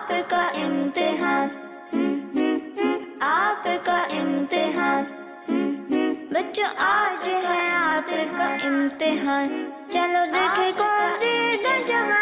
آپ کا امتحان آپ کا امتحان بچوں آج ہے آپ کا امتحان چلو دیکھیں کون سی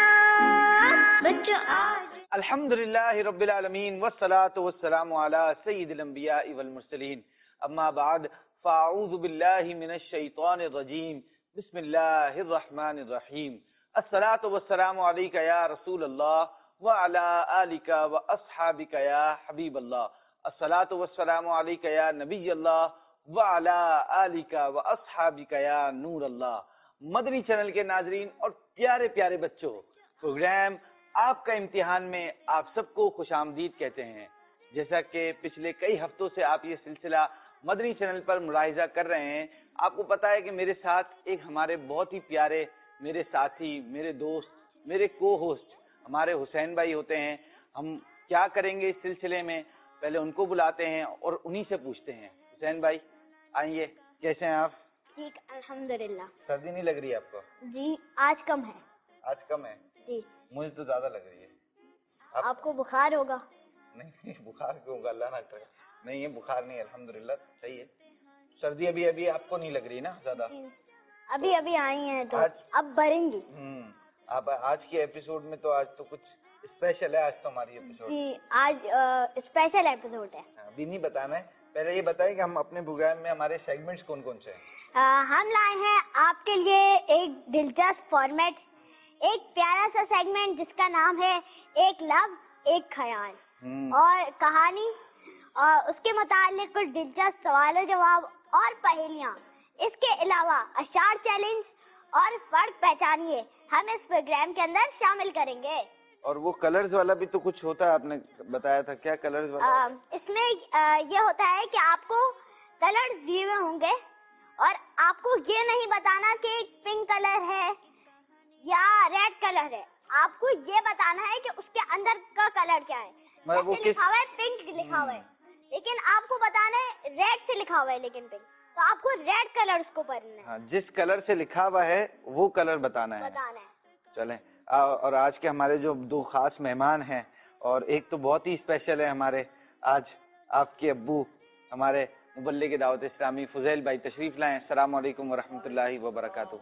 جہاں بچوں آج الحمدللہ رب العالمین والصلاة والسلام علی سید الانبیاء والمرسلین اما بعد فاعوذ باللہ من الشیطان الرجیم بسم اللہ الرحمن الرحیم الصلاة والسلام علیکہ یا رسول اللہ وعلی آلک واصحابک یا حبیب اللہ الصلاة والسلام علیکہ یا نبی اللہ وعلی آلک واصحابک یا نور اللہ۔ مدنی چینل کے ناظرین اور پیارے پیارے بچوں، پروگرام آپ کا امتحان میں آپ سب کو خوش آمدید کہتے ہیں۔ جیسا کہ پچھلے کئی ہفتوں سے آپ یہ سلسلہ مدنی چینل پر ملاحظہ کر رہے ہیں، آپ کو پتا ہے کہ میرے ساتھ ایک ہمارے بہت ہی پیارے میرے ساتھی، میرے دوست، میرے کو ہوسٹ ہمارے حسین بھائی ہوتے ہیں۔ ہم کیا کریں گے اس سلسلے میں، پہلے ان کو بلاتے ہیں اور انہی سے پوچھتے ہیں۔ حسین بھائی آئیے، کیسے ہیں آپ؟ ٹھیک الحمدللہ۔ سردی نہیں لگ رہی ہے آپ کو؟ جی آج کم ہے۔ آج کم ہے؟ جی مجھے تو زیادہ لگ رہی ہے۔ آپ کو بخار ہوگا؟ نہیں بخار کیوں ہوگا، اللہ نہ کرے۔ نہیں ہے بخار نہیں، الحمدللہ صحیح ہے۔ سردی ابھی آپ کو نہیں لگ رہی نا زیادہ؟ ابھی آئی ہیں تو اب بڑھیں گی۔ اب آج کے ایپیسوڈ میں تو آج تو کچھ اسپیشل ہے، آج تو ہماری ایپیسوڈ جی آج اسپیشل ایپیسوڈ ہے۔ ابھی نہیں بتانا ہے، پہلے یہ بتائیں کہ ہم اپنے پروگرام میں ہمارے سیگمنٹس کون کون سے ہیں؟ ہم لائے ہیں آپ کے لیے ایک دلچسپ فارمیٹ، ایک پیارا سا سیگمنٹ جس کا نام ہے ایک لفظ ایک خیال، اور کہانی اور اس کے متعلق کچھ دلچسپ سوال و جواب اور پہیلیاں۔ اس کے علاوہ اشعار چیلنج اور فرق پہچانیے ہم اس پروگرام کے اندر شامل کریں گے۔ اور وہ کلرز والا بھی تو کچھ ہوتا ہے، آپ نے بتایا تھا، کیا کلرز والا؟ اس میں یہ ہوتا ہے کہ آپ کو کلرز دیے ہوئے ہوں گے اور آپ کو یہ نہیں بتانا کہ پنک کلر ہے یا ریڈ کلر ہے، آپ کو یہ بتانا ہے کہ اس کے اندر کا کلر کیا ہے۔ وہ لکھا ہوا ہے پنک لکھا ہوا ہے، لیکن آپ کو بتانا ہے ریڈ سے لکھا ہوا ہے لیکن پنک، تو آپ کو ریڈ کلر اس کو پڑھنا ہے۔ جس کلر سے لکھا ہوا ہے وہ کلر بتانا ہے۔ چلیں، اور آج کے ہمارے جو دو خاص مہمان ہیں، اور ایک تو بہت ہی اسپیشل ہے ہمارے، آج آپ کے ابو ہمارے مبلغ دعوت اسلامی فضیل بھائی تشریف لائیں۔ السلام علیکم ورحمۃ اللہ وبرکاتہ۔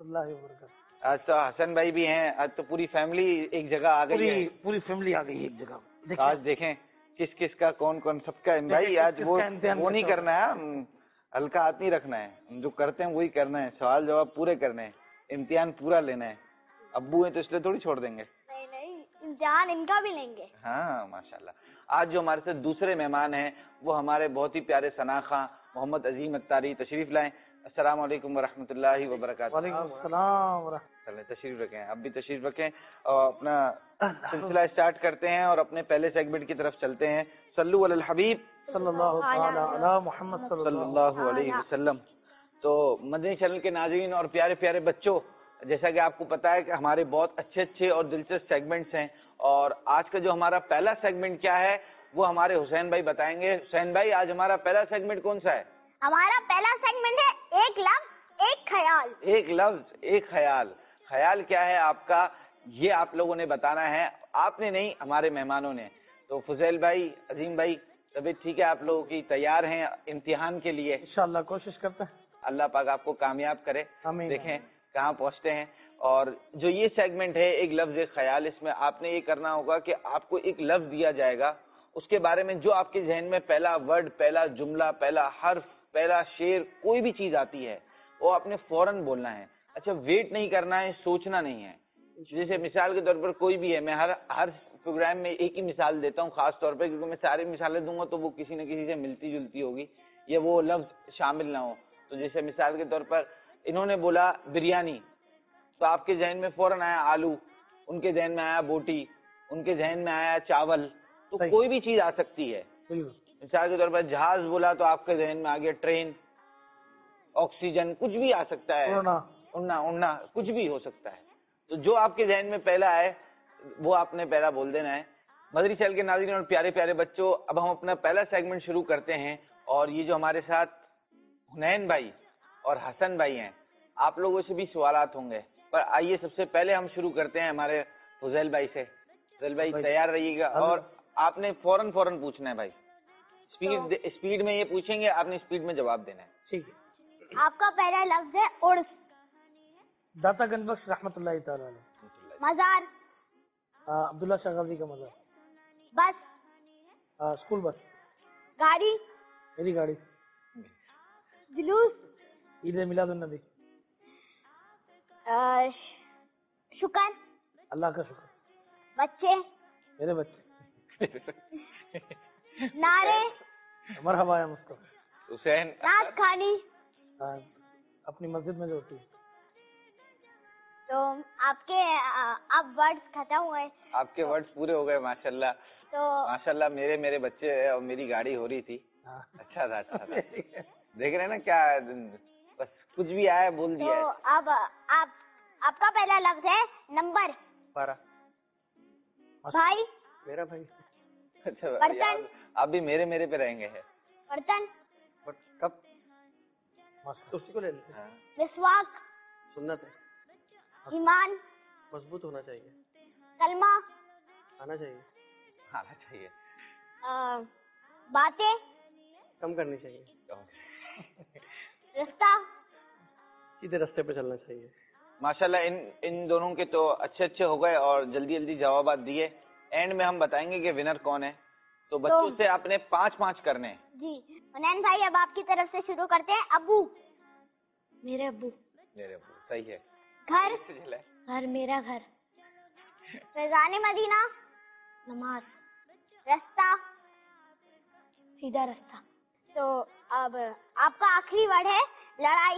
آج تو حسن بھائی بھی ہیں، آج تو پوری فیملی ایک جگہ آ گئی ہے، پوری فیملی آ گئی ایک جگہ۔ آج دیکھیں کس کس کا کون سب کا بھائی، آج وہ نہیں کرنا ہے، ہلکا ہاتھ نہیں رکھنا ہے، ہم جو کرتے ہیں وہی کرنا ہے، سوال جواب پورے کرنے ہیں، امتحان پورا لینا ہے۔ ابو ہیں تو اس لیے تھوڑی چھوڑ دیں گے، نہیں امتحان ان کا بھی لیں گے۔ ہاں ماشاءاللہ۔ آج جو ہمارے ساتھ دوسرے مہمان ہیں وہ ہمارے بہت ہی پیارے ثنا خاں محمد عظیم اتاری، تشریف لائیں۔ السلام علیکم ورحمۃ اللہ وبرکاتہ۔ وعلیکم السلام۔ چلیں تشریف رکھیں، اب بھی تشریف رکھیں، اور اپنا سلسلہ اسٹارٹ کرتے ہیں اور اپنے پہلے سیگمنٹ کی طرف چلتے ہیں۔ صلو علی الحبیب صلی اللہ تعالی علی محمد صلی اللہ علیہ وسلم۔ تو مدنی چینل کے ناظرین اور پیارے پیارے بچوں، جیسا کہ آپ کو پتا ہے کہ ہمارے بہت اچھے اچھے اور دلچسپ سیگمنٹس ہیں، اور آج کا جو ہمارا پہلا سیگمنٹ کیا ہے وہ ہمارے حسین بھائی بتائیں گے۔ حسین بھائی آج ہمارا پہلا سیگمنٹ کون سا ہے؟ ہمارا پہلا سیگمنٹ ہے ایک لفظ ایک خیال۔ ایک لفظ ایک خیال۔ خیال کیا ہے آپ کا، یہ آپ لوگوں نے بتانا ہے، آپ نے نہیں، ہمارے مہمانوں نے۔ تو فضیل بھائی، عظیم بھائی، طبیعت ٹھیک ہے آپ لوگوں کی؟ تیار ہیں امتحان کے لیے؟ انشاءاللہ کوشش کرتے ہیں، اللہ پاک آپ کو کامیاب کرے۔ آمین۔ دیکھیں کہاں پہنچتے ہیں۔ اور جو یہ سیگمنٹ ہے ایک لفظ ایک خیال، اس میں آپ نے یہ کرنا ہوگا کہ آپ کو ایک لفظ دیا جائے گا، اس کے بارے میں جو آپ کے ذہن میں پہلا ورڈ، پہلا جملہ، پہلا حرف، پہلا شعر، کوئی بھی چیز آتی ہے وہ آپ نے فوراً بولنا ہے۔ اچھا ویٹ نہیں کرنا ہے، سوچنا نہیں ہے۔ جیسے مثال کے طور پر کوئی بھی ہے، میں ہر پروگرام میں ایک ہی مثال دیتا ہوں خاص طور پہ، کیونکہ میں ساری مثالیں دوں گا تو وہ کسی نہ کسی سے ملتی جلتی ہوگی یا وہ لفظ شامل نہ ہو۔ تو جیسے مثال کے طور پر انہوں نے بولا بریانی، تو آپ کے ذہن میں فوراً آیا آلو، ان کے ذہن میں آیا بوٹی، ان کے ذہن میں آیا چاول، تو کوئی بھی چیز آ سکتی ہے۔ مثال کے طور پر جہاز بولا تو آپ کے ذہن میں آ گیا ٹرین، آکسیجن، کچھ بھی آ سکتا ہے، اڑنا کچھ بھی ہو سکتا ہے۔ تو جو آپ کے ذہن میں پہلا ہے وہ آپ نے پہلا بول دینا ہے۔ مدنی چینل کے ناظرین اور پیارے پیارے بچوں، اب ہم اپنا پہلا سیگمنٹ شروع کرتے ہیں، اور یہ جو ہمارے ساتھ حنین بھائی اور حسن بھائی ہیں، آپ لوگوں سے بھی سوالات ہوں گے، پر آئیے سب سے پہلے ہم شروع کرتے ہیں ہمارے فضیل بھائی سے۔ فضل بھائی تیار رہیے گا اور آپ نے فوراً پوچھنا ہے بھائی. اسپیڈ میں یہ پوچھیں گے, آپ نے اسپیڈ میں جواب دینا ہے. ٹھیک ہے. آپ کا پہلا لفظ ہے عرس. داتا گنج بخش رحمۃ اللہ تعالی علیہ. مزار. عبداللہ شاہ غازی کا مزار. بس. School bus. گاڑی. میری گاڑی. جلوس. عید میلاد النبی. شکر. اللہ کا شکر. بچے. میرے بچے. نعرے. مرحبا یا مصطفیٰ. حسین. نعت کھانی. اپنی مسجد میں جو ہوتی ہے. تو آپ کے اب ورڈز ختم ہوئے. آپ کے ورڈز پورے ہو گئے ماشاء اللہ. تو ماشاء اللہ میرے بچے اور میری گاڑی ہو رہی تھی. اچھا تھا. دیکھ رہے ہیں نا کیا, بس کچھ بھی آیا بول دیا. تو اب آپ کا پہلا لفظ ہے نمبر. 12. بھائی. میرا بھائی. اچھا برتن. آپ بھی میرے پہ رہیں گے. برتن. کب اسی کو لے لیتے. مسواک. سنت ہے. ایمان. مضبوط ہونا چاہیے. کلمہ. آنا چاہیے. باتیں. کم کرنی چاہیے. رستہ. سیدھے رستے پہ چلنا چاہیے. ماشاءاللہ ان دونوں کے تو اچھے ہو گئے اور جلدی جوابات دیے. اینڈ میں ہم بتائیں گے کہ ونر کون ہے. تو بچوں سے آپ نے 5 کرنے ہیں. جی حنین بھائی, اب آپ کی طرف سے شروع کرتے ہیں. ابو. میرے ابو. صحیح ہے. گھر. میرا گھر. فیضان مدینہ. نماز. رستہ. سیدھا رستہ. تو اب آپ کا آخری ورڈ ہے لڑائی.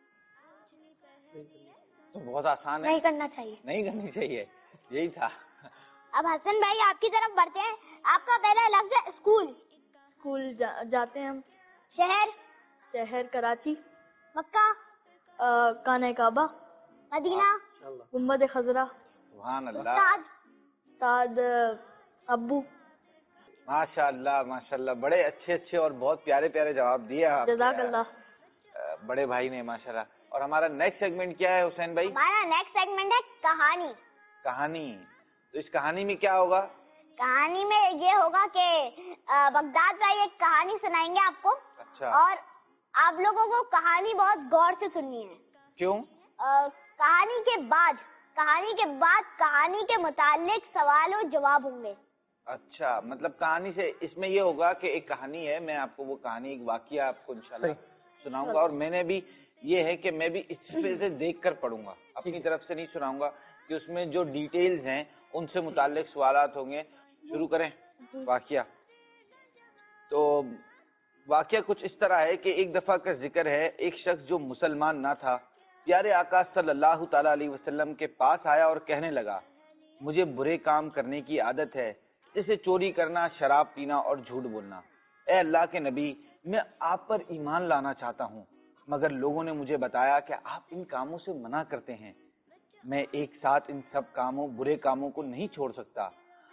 تو بہت آسان ہے. نہیں کرنا چاہیے. نہیں کرنی چاہیے, یہی تھا. اب حسن بھائی آپ کی طرف بڑھتے ہیں. آپ کا پہلا لفظ ہے اسکول. اسکول جاتے ہیں ہم. شہر. کراچی. مکہ. کانہ کعبہ. مدینہ. گنبد خضرا. سبحان اللہ. استاد ابو. ماشاء اللہ بڑے اچھے اور بہت پیارے جواب دیے آپ. جزاک اللہ. بڑے بھائی نے ماشاء اللہ. اور ہمارا نیکسٹ سیگمنٹ کیا ہے حسین بھائی؟ ہمارا نیکسٹ سیگمنٹ ہے کہانی. تو اس کہانی میں کیا ہوگا؟ کہانی میں یہ ہوگا کہ بغداد بھائی ایک کہانی سنائیں گے آپ کو. اچھا. اور آپ لوگوں کو کہانی بہت غور سے سننی ہے. کیوں؟ کہانی کے بعد کہانی کے متعلق سوال و جواب ہوں گے. اچھا, مطلب کہانی سے اس میں یہ ہوگا کہ ایک کہانی ہے, میں آپ کو وہ کہانی ایک واقعہ آپ کو انشاءاللہ سناؤں گا. اور میں نے بھی یہ ہے کہ میں بھی اس پہ سے دیکھ کر پڑھوں گا, اپنی طرف سے نہیں سناؤں گا, کہ اس میں جو ڈیٹیلز ہیں ان سے متعلق سوالات ہوں گے. شروع کریں واقعہ. تو واقعہ کچھ اس طرح ہے کہ ایک دفعہ کا ذکر ہے, ایک شخص جو مسلمان نہ تھا پیارے آقا صلی اللہ تعالی علیہ وسلم کے پاس آیا اور کہنے لگا, مجھے برے کام کرنے کی عادت ہے, جیسے چوری کرنا, شراب پینا اور جھوٹ بولنا. اے اللہ کے نبی, میں آپ پر ایمان لانا چاہتا ہوں, مگر لوگوں نے مجھے بتایا کہ آپ ان کاموں سے منع کرتے ہیں. میں ایک ساتھ ان سب برے کاموں کو نہیں چھوڑ سکتا.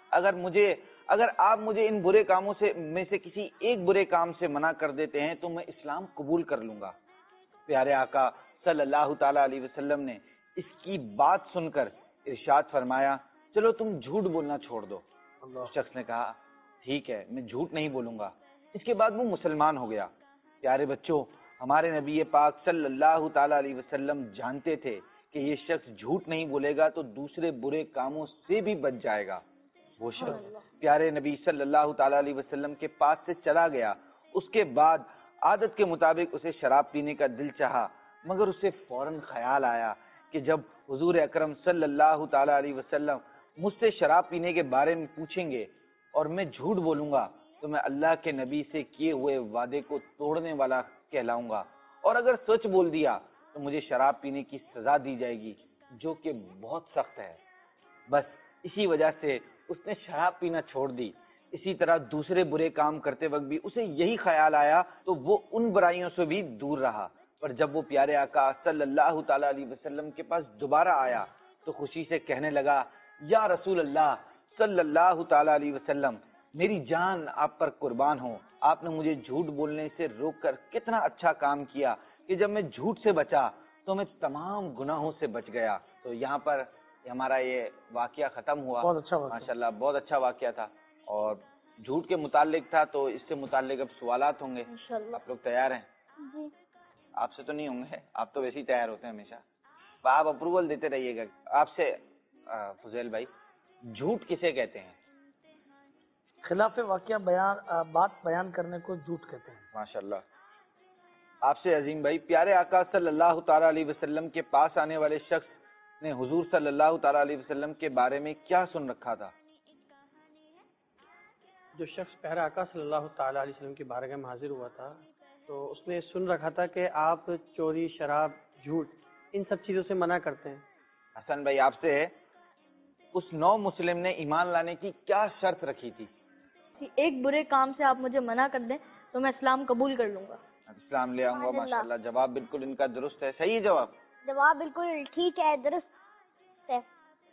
اگر آپ مجھے ان برے کاموں میں سے کسی ایک برے کام سے منع کر دیتے ہیں تو میں اسلام قبول کر لوں گا. پیارے آقا صلی اللہ تعالی علیہ وسلم نے اس کی بات سن کر ارشاد فرمایا, چلو تم جھوٹ بولنا چھوڑ دو. شخص نے کہا, ٹھیک ہے میں جھوٹ نہیں بولوں گا. اس کے بعد وہ مسلمان ہو گیا. پیارے بچوں, ہمارے نبی پاک صلی اللہ تعالی علیہ وسلم جانتے تھے کہ یہ شخص جھوٹ نہیں بولے گا تو دوسرے برے کاموں سے بھی بچ جائے گا. وہ شخص پیارے نبی صلی اللہ تعالی علیہ وسلم کے پاس سے چلا گیا. اس کے بعد عادت کے مطابق اسے شراب پینے کا دل چاہا, مگر اسے فوراً خیال آیا کہ جب حضور اکرم صلی اللہ تعالی علیہ وسلم مجھ سے شراب پینے کے بارے میں پوچھیں گے اور میں جھوٹ بولوں گا تو میں اللہ کے نبی سے کیے ہوئے وعدے کو توڑنے والا کہلاؤں گا, اور اگر سچ بول دیا تو مجھے شراب پینے کی سزا دی جائے گی, جو کہ بہت سخت ہے. بس اسی وجہ سے اس نے شراب پینا چھوڑ دی. اسی طرح دوسرے برے کام کرتے وقت بھی اسے یہی خیال آیا تو وہ ان برائیوں سے بھی دور رہا. پر جب وہ پیارے آقا صلی اللہ تعالی علیہ وسلم کے پاس دوبارہ آیا تو خوشی سے کہنے لگا, یا رسول اللہ صلی اللہ تعالی علیہ وسلم, میری جان آپ پر قربان ہو, آپ نے مجھے جھوٹ بولنے سے روک کر کتنا اچھا کام کیا کہ جب میں جھوٹ سے بچا تو میں تمام گناہوں سے بچ گیا. تو یہاں پر ہمارا یہ واقعہ ختم ہوا. بہت اچھا واقعہ. ماشاءاللہ بہت اچھا واقعہ تھا اور جھوٹ کے متعلق تھا, تو اس سے متعلق اب سوالات ہوں گے. انشاءاللہ. آپ لوگ تیار ہیں؟ جی. آپ سے تو نہیں ہوں گے, آپ تو ویسے ہی تیار ہوتے ہیں ہمیشہ. آپ اپروول دیتے رہیے گا. آپ سے فضیل بھائی, جھوٹ کسے کہتے ہیں؟ خلاف واقعہ بات بیان کرنے کو جھوٹ کہتے ہیں. ماشاءاللہ. آپ سے عظیم بھائی, پیارے آقا صلی اللہ تعالی علیہ وسلم کے پاس آنے والے شخص نے حضور صلی اللہ تعالی علیہ وسلم کے بارے میں کیا سن رکھا تھا؟ جو شخص پیارے آقا صلی اللہ تعالی علیہ وسلم کی بارگاہ میں حاضر ہوا تھا تو اس نے سن رکھا تھا کہ آپ چوری, شراب, جھوٹ ان سب چیزوں سے منع کرتے ہیں. حسن بھائی آپ سے ہے, اس نو مسلم نے ایمان لانے کی کیا شرط رکھی تھی؟ ایک برے کام سے آپ مجھے منع کر دیں تو میں اسلام قبول کر لوں گا. اسلام لے آؤں گا. ماشاءاللہ, جواب بالکل ان کا درست ہے. صحیح جواب. جواب بالکل ٹھیک ہے, درست ہے.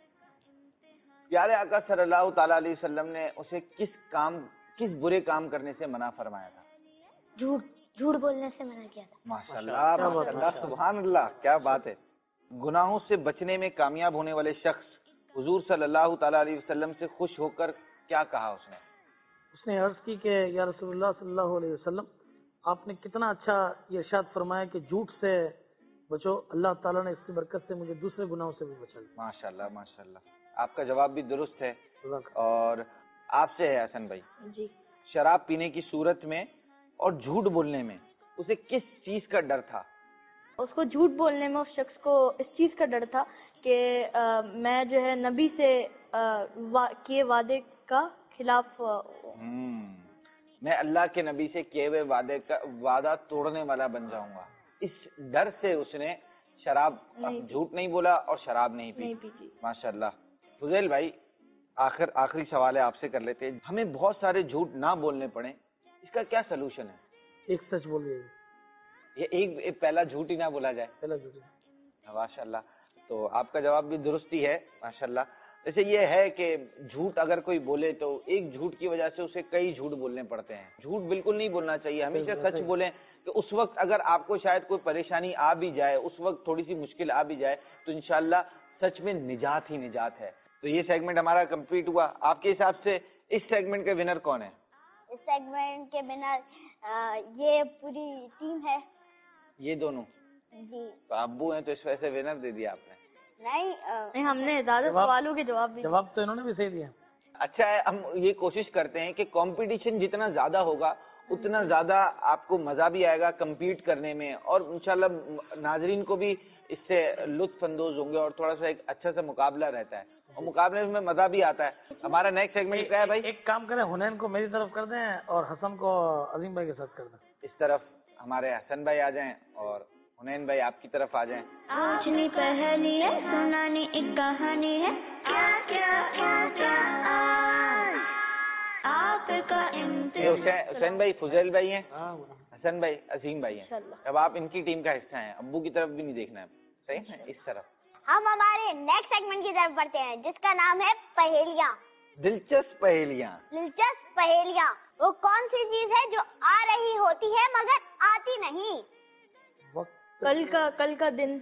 پیارے آقا صلی اللہ تعالی علیہ وسلم نے اسے کس برے کام کرنے سے منع فرمایا تھا؟ جھوٹ بولنے سے منع کیا تھا. ماشاءاللہ ماشاءاللہ, سبحان اللہ, کیا بات ہے. گناہوں سے بچنے میں کامیاب ہونے والے شخص حضور صلی اللہ تعالی علیہ وسلم سے خوش ہو کر کیا کہا؟ اس نے عرض کی کہ یا رسول اللہ صلی اللہ علیہ وسلم, آپ نے کتنا اچھا یہ ارشاد فرمایا کہ جھوٹ سے بچو, اللہ تعالیٰ نے اس کی برکت سے مجھے دوسرے گناہوں سے بھی بچا لیا. ماشاءاللہ ماشاءاللہ, آپ کا جواب بھی درست ہے. اور آپ سے ہے حسن بھائی, جی. شراب پینے کی صورت میں اور جھوٹ بولنے میں اسے کس چیز کا ڈر تھا؟ اس کو جھوٹ بولنے میں اس شخص کو اس چیز کا ڈر تھا کہ میں جو ہے نبی سے کیے وعدے کا خلاف میں اللہ کے نبی سے کیے ہوئے وعدہ توڑنے والا بن جاؤں گا. اس ڈر سے اس نے شراب, جھوٹ نہیں بولا اور شراب نہیں پی. ماشاءاللہ. فضیل بھائی, آخری سوال ہے آپ سے کر لیتے ہیں. ہمیں بہت سارے جھوٹ نہ بولنے پڑے, اس کا کیا سلوشن ہے؟ ایک سچ بولیے, یہ ایک پہلا جھوٹ ہی نہ بولا جائے. پہلا جھوٹ. ماشاءاللہ. تو آپ کا جواب بھی درست ہی ہے. ماشاءاللہ. ویسے یہ ہے کہ جھوٹ اگر کوئی بولے تو ایک جھوٹ کی وجہ سے اسے کئی جھوٹ بولنے پڑتے ہیں. جھوٹ بالکل نہیں بولنا چاہیے, ہمیشہ سچ بولیں. کہ اس وقت اگر آپ کو شاید کوئی پریشانی آ بھی جائے, اس وقت تھوڑی سی مشکل آ بھی جائے, تو انشاءاللہ سچ میں نجات ہی نجات ہے. تو یہ سیگمنٹ ہمارا کمپلیٹ ہوا. آپ کے حساب سے اس سیگمنٹ کے ونر کون ہے؟ اس سیگمنٹ کے ونر یہ پوری ٹیم ہے. یہ دونوں؟ جی. تو ابو ہیں تو اس وجہ سے ونر دے دیا آپ نے. نہیں, ہم نے زیادہ سوالوں کے جواب تو انہوں نے بھی صحیح دیا. اچھا ہے, ہم یہ کوشش کرتے ہیں کہ کمپٹیشن جتنا زیادہ ہوگا اتنا زیادہ آپ کو مزہ بھی آئے گا کمپیٹ کرنے میں, اور انشاءاللہ ناظرین کو بھی اس سے لطف اندوز ہوں گے, اور تھوڑا سا ایک اچھا سا مقابلہ رہتا ہے, اور مقابلے میں مزہ بھی آتا ہے. ہمارا نیکسٹ سیگمنٹ کیا ہے بھائی؟ ایک کام کریں, حنین کو میری طرف کر دیں اور حسن کو عظیم بھائی کے ساتھ کر دیں. اس طرف ہمارے حسن بھائی آ جائیں اور حنین بھائی آپ کی طرف آ جائیں. پوچھنی پہلی ہے, سنانی ایک کہانی ہے, کیا کیا کیا کیا آج آپ کا حسین بھائی فضیل بھائی ہیں, حسن بھائی عظیم بھائی ہیں. اب آپ ان کی ٹیم کا حصہ ہیں, ابو کی طرف بھی نہیں دیکھنا ہے. صحیح ہے, اس طرف ہم ہمارے نیکسٹ سیگمنٹ کی طرف بڑھتے ہیں جس کا نام ہے پہیلیاں. دلچسپ پہیلیاں. دلچسپ پہیلیاں وہ کون سی چیز ہے جو آ رہی ہوتی ہے مگر آتی نہیں؟ کل کا دن.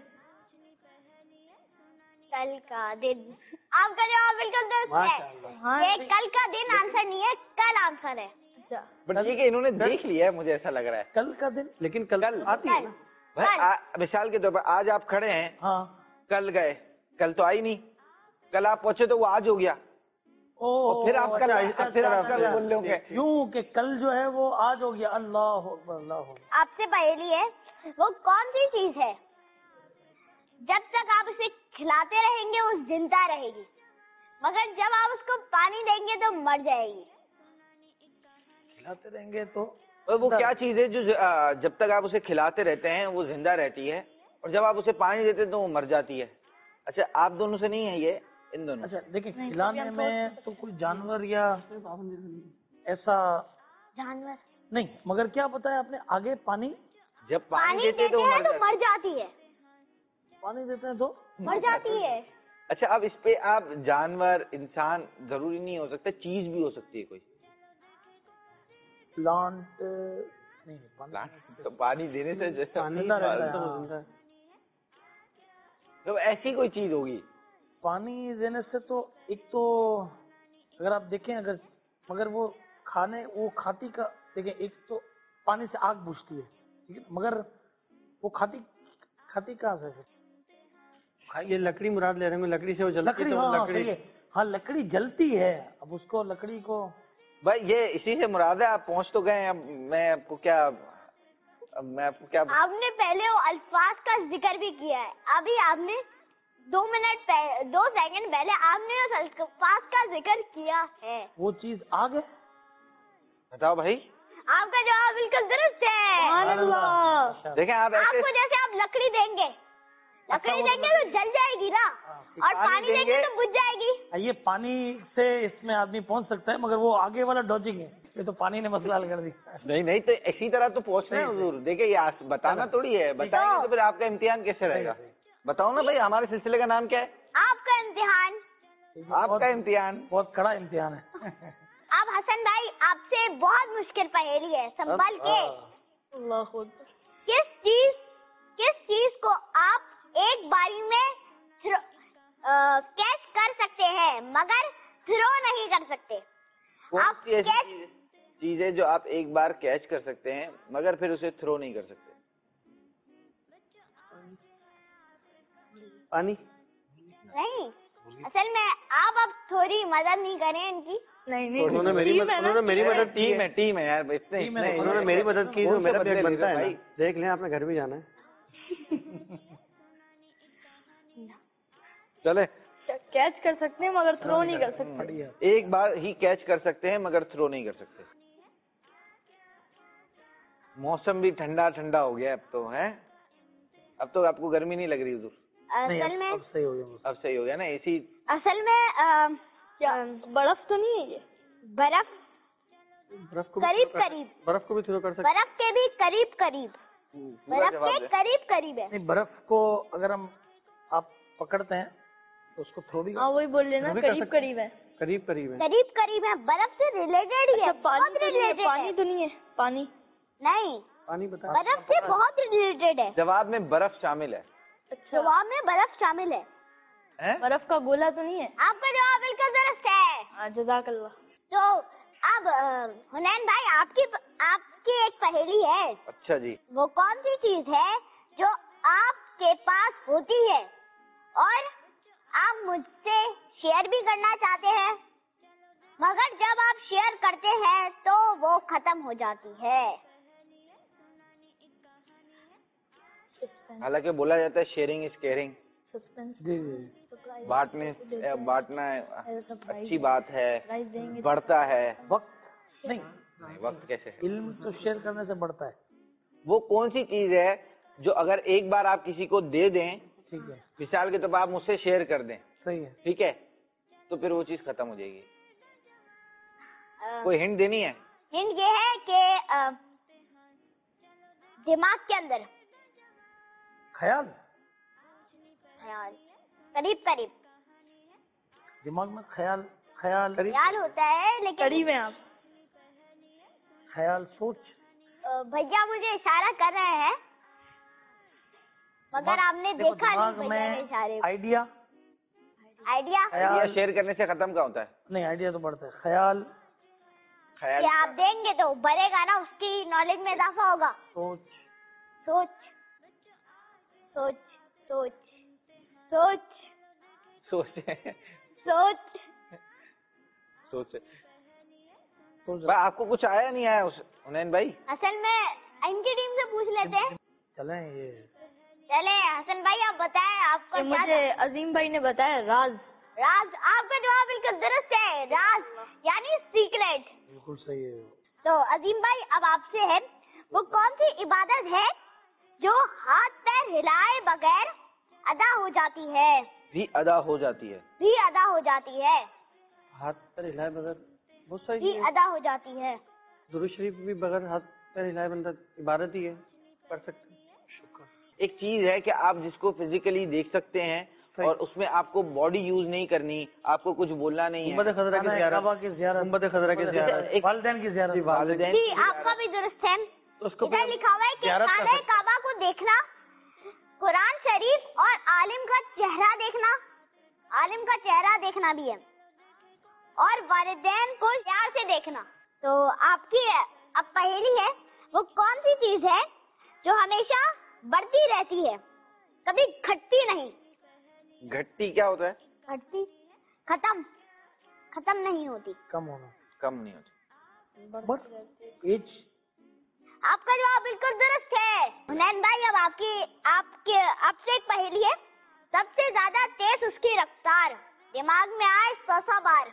کل کا دن. آپ کا جواب بالکل درست ہے. یہ کل کا دن آنسر نہیں ہے, کل آنسر ہے. بٹ یہ کہ انہوں نے دیکھ لیا ہے, مجھے ایسا لگ رہا ہے. کل کا دن, لیکن کل آتی ہے نا. مثال کے طور پر آج آپ کھڑے ہیں, کل گئے, کل تو آئی نہیں, کل آپ پہنچے تو وہ آج ہو گیا, پھر آپ کل بول رہے ہوں گے یوں کہ کل جو ہے وہ آج ہو گیا. اللہ اکبر, اللہ اکبر. آپ سے پہلی ہے, وہ کون سی چیز ہے جب تک آپ اسے کھلاتے رہیں گے وہ زندہ رہے گی, مگر جب آپ اس کو پانی دیں گے تو مر جائے گی؟ کھلاتے رہیں گے تو وہ کیا چیز ہے جو جب تک آپ اسے کھلاتے رہتے ہیں وہ زندہ رہتی ہے, اور جب آپ اسے پانی دیتے ہیں تو وہ مر جاتی ہے؟ اچھا, آپ دونوں سے نہیں ہے یہ, ان دونوں. اچھا دیکھیں, کھلانے میں تو کوئی جانور یا ایسا جانور نہیں, مگر کیا پتا ہے آپ نے آگے پانی, جب پانی دیتے ہیں تو مر جاتی ہے. پانی دیتے ہیں تو مر جاتی ہے. اچھا, اب اس پہ آپ جانور, انسان ضروری نہیں ہو سکتا, چیز بھی ہو سکتی ہے کوئی. پلانٹ نہیں, تو پانی دینے سے جیسا زندہ رہتا ہے. تو ایسی کوئی چیز ہوگی پانی دینے سے تو ایک تو اگر آپ دیکھیں مگر وہ کھاتی کا دیکھیں، ایک تو پانی سے آگ بجھتی ہے، ٹھیک ہے، مگر وہ کھاتی کہاں سے؟ یہ لکڑی مراد لے رہے ہیں، لکڑی سے وہ جلتی لکڑی، ہاں لکڑی جلتی ہے، اب اس کو لکڑی کو بھائی یہ اسی سے مراد ہے. آپ پہنچ تو گئے ہیں، اب میں آپ کو کیا آپ نے پہلے وہ الفاظ کا ذکر بھی کیا ہے، ابھی آپ نے 2 سیکنڈ پہلے آپ نے اس الفاظ کا ذکر کیا ہے. وہ چیز آگ ہے. بتاؤ بھائی. آپ کا جواب بالکل درست ہے. دیکھیں آپ کو جیسے آپ لکڑی دیں گے تو جل جائے گی نا، اور پانی دیں گے تو بجھ جائے گی. یہ پانی سے اس میں آدمی پہنچ سکتا ہے، مگر وہ آگے والا ڈوجنگ ہے، یہ تو پانی نے مسئلہ حل کر دیا. نہیں تو اسی طرح تو پہنچنا ہے حضور. دیکھیں یہ بتانا تھوڑی ہے، بتائیں گے تو پھر آپ کا امتحان کیسے رہے گا؟ بتاؤ نا بھائی، ہمارے سلسلے کا نام کیا ہے؟ آپ کا امتحان. آپ کا امتحان بہت کڑا امتحان ہے. اب حسن بھائی آپ سے بہت مشکل پہیلی ہے، سنبھل کے. اللہ کس چیز کو آپ ایک باری میں کیچ کر سکتے ہیں مگر تھرو نہیں کر سکتے؟ کون سی ایسی چیز ہے جو آپ ایک بار کیچ کر سکتے ہیں مگر پھر اسے تھرو نہیں کر سکتے؟ پانی نہیں، اصل میں آپ اب تھوڑی مدد نہیں کریں ان کی. نہیں انہوں نے میری مدد کی ہے. ٹیم ہے یار، انہوں نے میری مدد کی، میرا پیٹ بنتا ہے. دیکھ لیں، آپ نے گھر بھی جانا ہے. چلے کیچ کر سکتے ہیں مگر تھرو نہیں کر سکتے. ایک بار ہی کیچ کر سکتے ہیں مگر تھرو نہیں کر سکتے. موسم بھی ٹھنڈا ٹھنڈا ہو گیا اب تو ہے. اب تو آپ کو گرمی نہیں لگ رہی حضور؟ اصل میں اب صحیح ہو گیا نا. اسی اصل میں برف تو نہیں ہے یہ؟ برف قریب برف کو بھی تھرو کر سکتے، برف کے بھی قریب برف کے قریب ہے. نہیں، برف کو اگر آپ پکڑتے ہیں تو اس کو تھرو بھی. ہاں وہی بول رہے نا، قریب ہے. قریب ہے، برف سے ریلیٹڈ ہی ہے. پانی تو نہیں ہے؟ پانی نہیں، پانی بتا. برف سے بہت ریلیٹڈ ہے. جواب میں برف شامل ہے. جواب میں برف شامل ہے. برف کا گولا تو نہیں ہے؟ آپ کا جواب بالکل درست ہے. جزاک اللہ. تو اب حنین بھائی آپ کی ایک پہیلی ہے. اچھا جی. وہ کون سی چیز ہے جو آپ کے پاس ہوتی ہے اور آپ مجھ سے شیئر بھی کرنا چاہتے ہیں مگر جب آپ شیئر کرتے ہیں تو وہ ختم ہو جاتی ہے؟ حالانکہ بولا جاتا ہے شیئرنگ از کیئرنگ. بانٹنا اچھی بات ہے، بڑھتا ہے. وقت نہیں، وقت کیسے؟ علم تو شیئر کرنے سے بڑھتا ہے. وہ کون سی چیز ہے جو اگر ایک بار آپ کسی کو دے دیں، ٹھیک ہے، مثال کے طور پر آپ مجھ سے شیئر کر دیں، صحیح ہے، ٹھیک ہے، تو پھر وہ چیز ختم ہو جائے گی. کوئی ہنٹ دینی ہے؟ ہنٹ یہ ہے کہ دماغ کے اندر خیال قریب دماغ میں خیال ہوتا ہے، لیکن قریب ہیں آپ. خیال، سوچ. بھیا مجھے اشارہ کر رہے ہیں مگر آپ نے دیکھا نہیں بھیا کے اشارے. آئیڈیا شیئر کرنے سے ختم کا ہوتا ہے. نہیں، آئیڈیا تو بڑھتا ہے. خیال کہ آپ دیں گے تو بڑھے گا نا، اس کی نالج میں اضافہ ہوگا. سوچ. آپ کو کچھ آیا نہیں آیا حنین بھائی؟ حسن میں ان کی ٹیم سے پوچھ لیتے ہیں. چلے حسن بھائی آپ بتائیں آپ کو. مجھے عظیم بھائی نے بتایا راز. آپ کا جواب بالکل درست ہے. راز یعنی سیکریٹ. بالکل صحیح ہے. تو عظیم بھائی اب آپ سے ہے، وہ کون سی عبادت ہے جو ہاتھ پیر ہلائے بغیر ادا ہو جاتی ہے؟ ادا ہو جاتی ہے. ہاتھ پر ہلائے بغیر بہت ساری بھی ادا ہو جاتی ہے. درود شریف بھی بغیر ہاتھ پر ہلائے بندہ عبادت ہی ہے، پڑھ سکتے ہیں. شکر. ایک چیز ہے کہ آپ جس کو فزیکلی دیکھ سکتے ہیں اور اس میں آپ کو باڈی یوز نہیں کرنی، آپ کو کچھ بولنا نہیں ہے. گنبد خضرا کی زیارت، والدین کی زیارت. جی آپ کا بھی درست ہے. ادھر لکھا ہوا ہے کہ خانہ کعبہ کو دیکھنا، قرآن شریف اور عالم کا چہرہ دیکھنا عالم کا چہرہ دیکھنا بھی ہے اور والدین کو پیار سے دیکھنا. تو آپ کی اب پہیلی ہے وہ کون سی چیز ہے جو ہمیشہ بڑھتی رہتی ہے, کبھی گھٹتی نہیں؟ گھٹی کیا ہوتا ہے؟ گھٹتی ختم نہیں ہوتی. کم ہونا, کم نہیں ہوتی. بس ایج. آپ کا جواب بالکل درست ہے. حنین بھائی اب آپ سے ایک پہیلی ہے. سب سے زیادہ تیز اس کی رفتار, دماغ میں آئے 100 بار.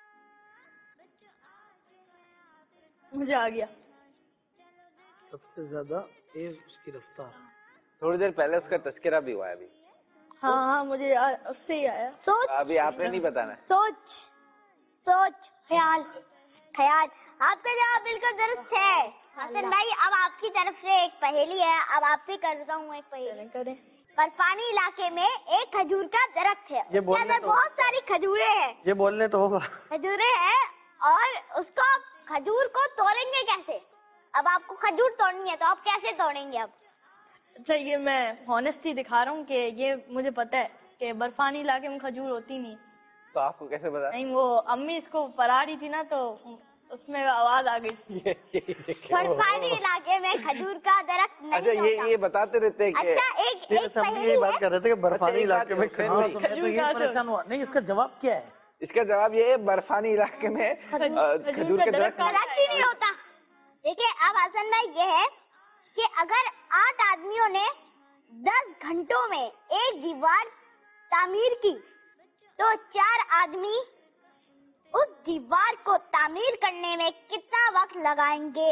مجھے آ گیا. سب سے زیادہ تیز اس کی رفتار. تھوڑی دیر پہلے اس کا تذکرہ بھی ہوا ہے ابھی. ہاں مجھے اس سے ہی آیا. سوچ. ابھی آپ نے نہیں بتانا. سوچ خیال. آپ کا جواب بالکل درست ہے. حسن بھائی اب آپ کی طرف سے ایک پہیلی ہے. اب آپ سے کرتا ہوں ایک پہیلی. کریں. برفانی علاقے میں ایک کھجور کا درخت ہے, یہ اس کے اندر بہت ساری کھجوریں ہیں. یہ بولنے تو ہوگا. کھجوریں ہیں اور اس کو کھجور کو توڑیں گے کیسے؟ اب آپ کو کھجور توڑنی ہے تو آپ کیسے توڑیں گے اب؟ اچھا یہ میں ہانیسٹی دکھا رہا ہوں کہ یہ مجھے پتا ہے کہ برفانی علاقے میں کھجور ہوتی نہیں. تو آپ کو کیسے پتا؟ نہیں وہ امی اس کو پڑھا رہی تھی نا تو اس میں آواز آ گئی. برفانی علاقے میں کھجور کا درخت نہیں اچھا ہوتا. یہ بتاتے رہتے ہیں کہ اچھا ایک پہیلی یہی بات ہے. کر رہے تھے کہ برفانی علاقے میں پریشان ہوا. نہیں, اس کا جواب کیا ہے؟ اس کا جواب یہ ہے برفانی علاقے میں کھجور کے درخت درخت ہی نہیں ہوتا. دیکھیے اب حسن بھائی یہ ہے کہ اگر 8 آدمیوں نے 10 گھنٹوں میں ایک دیوار تعمیر کی تو 4 آدمی اس دیوار کو تعمیر کرنے میں کتنا وقت لگائیں گے؟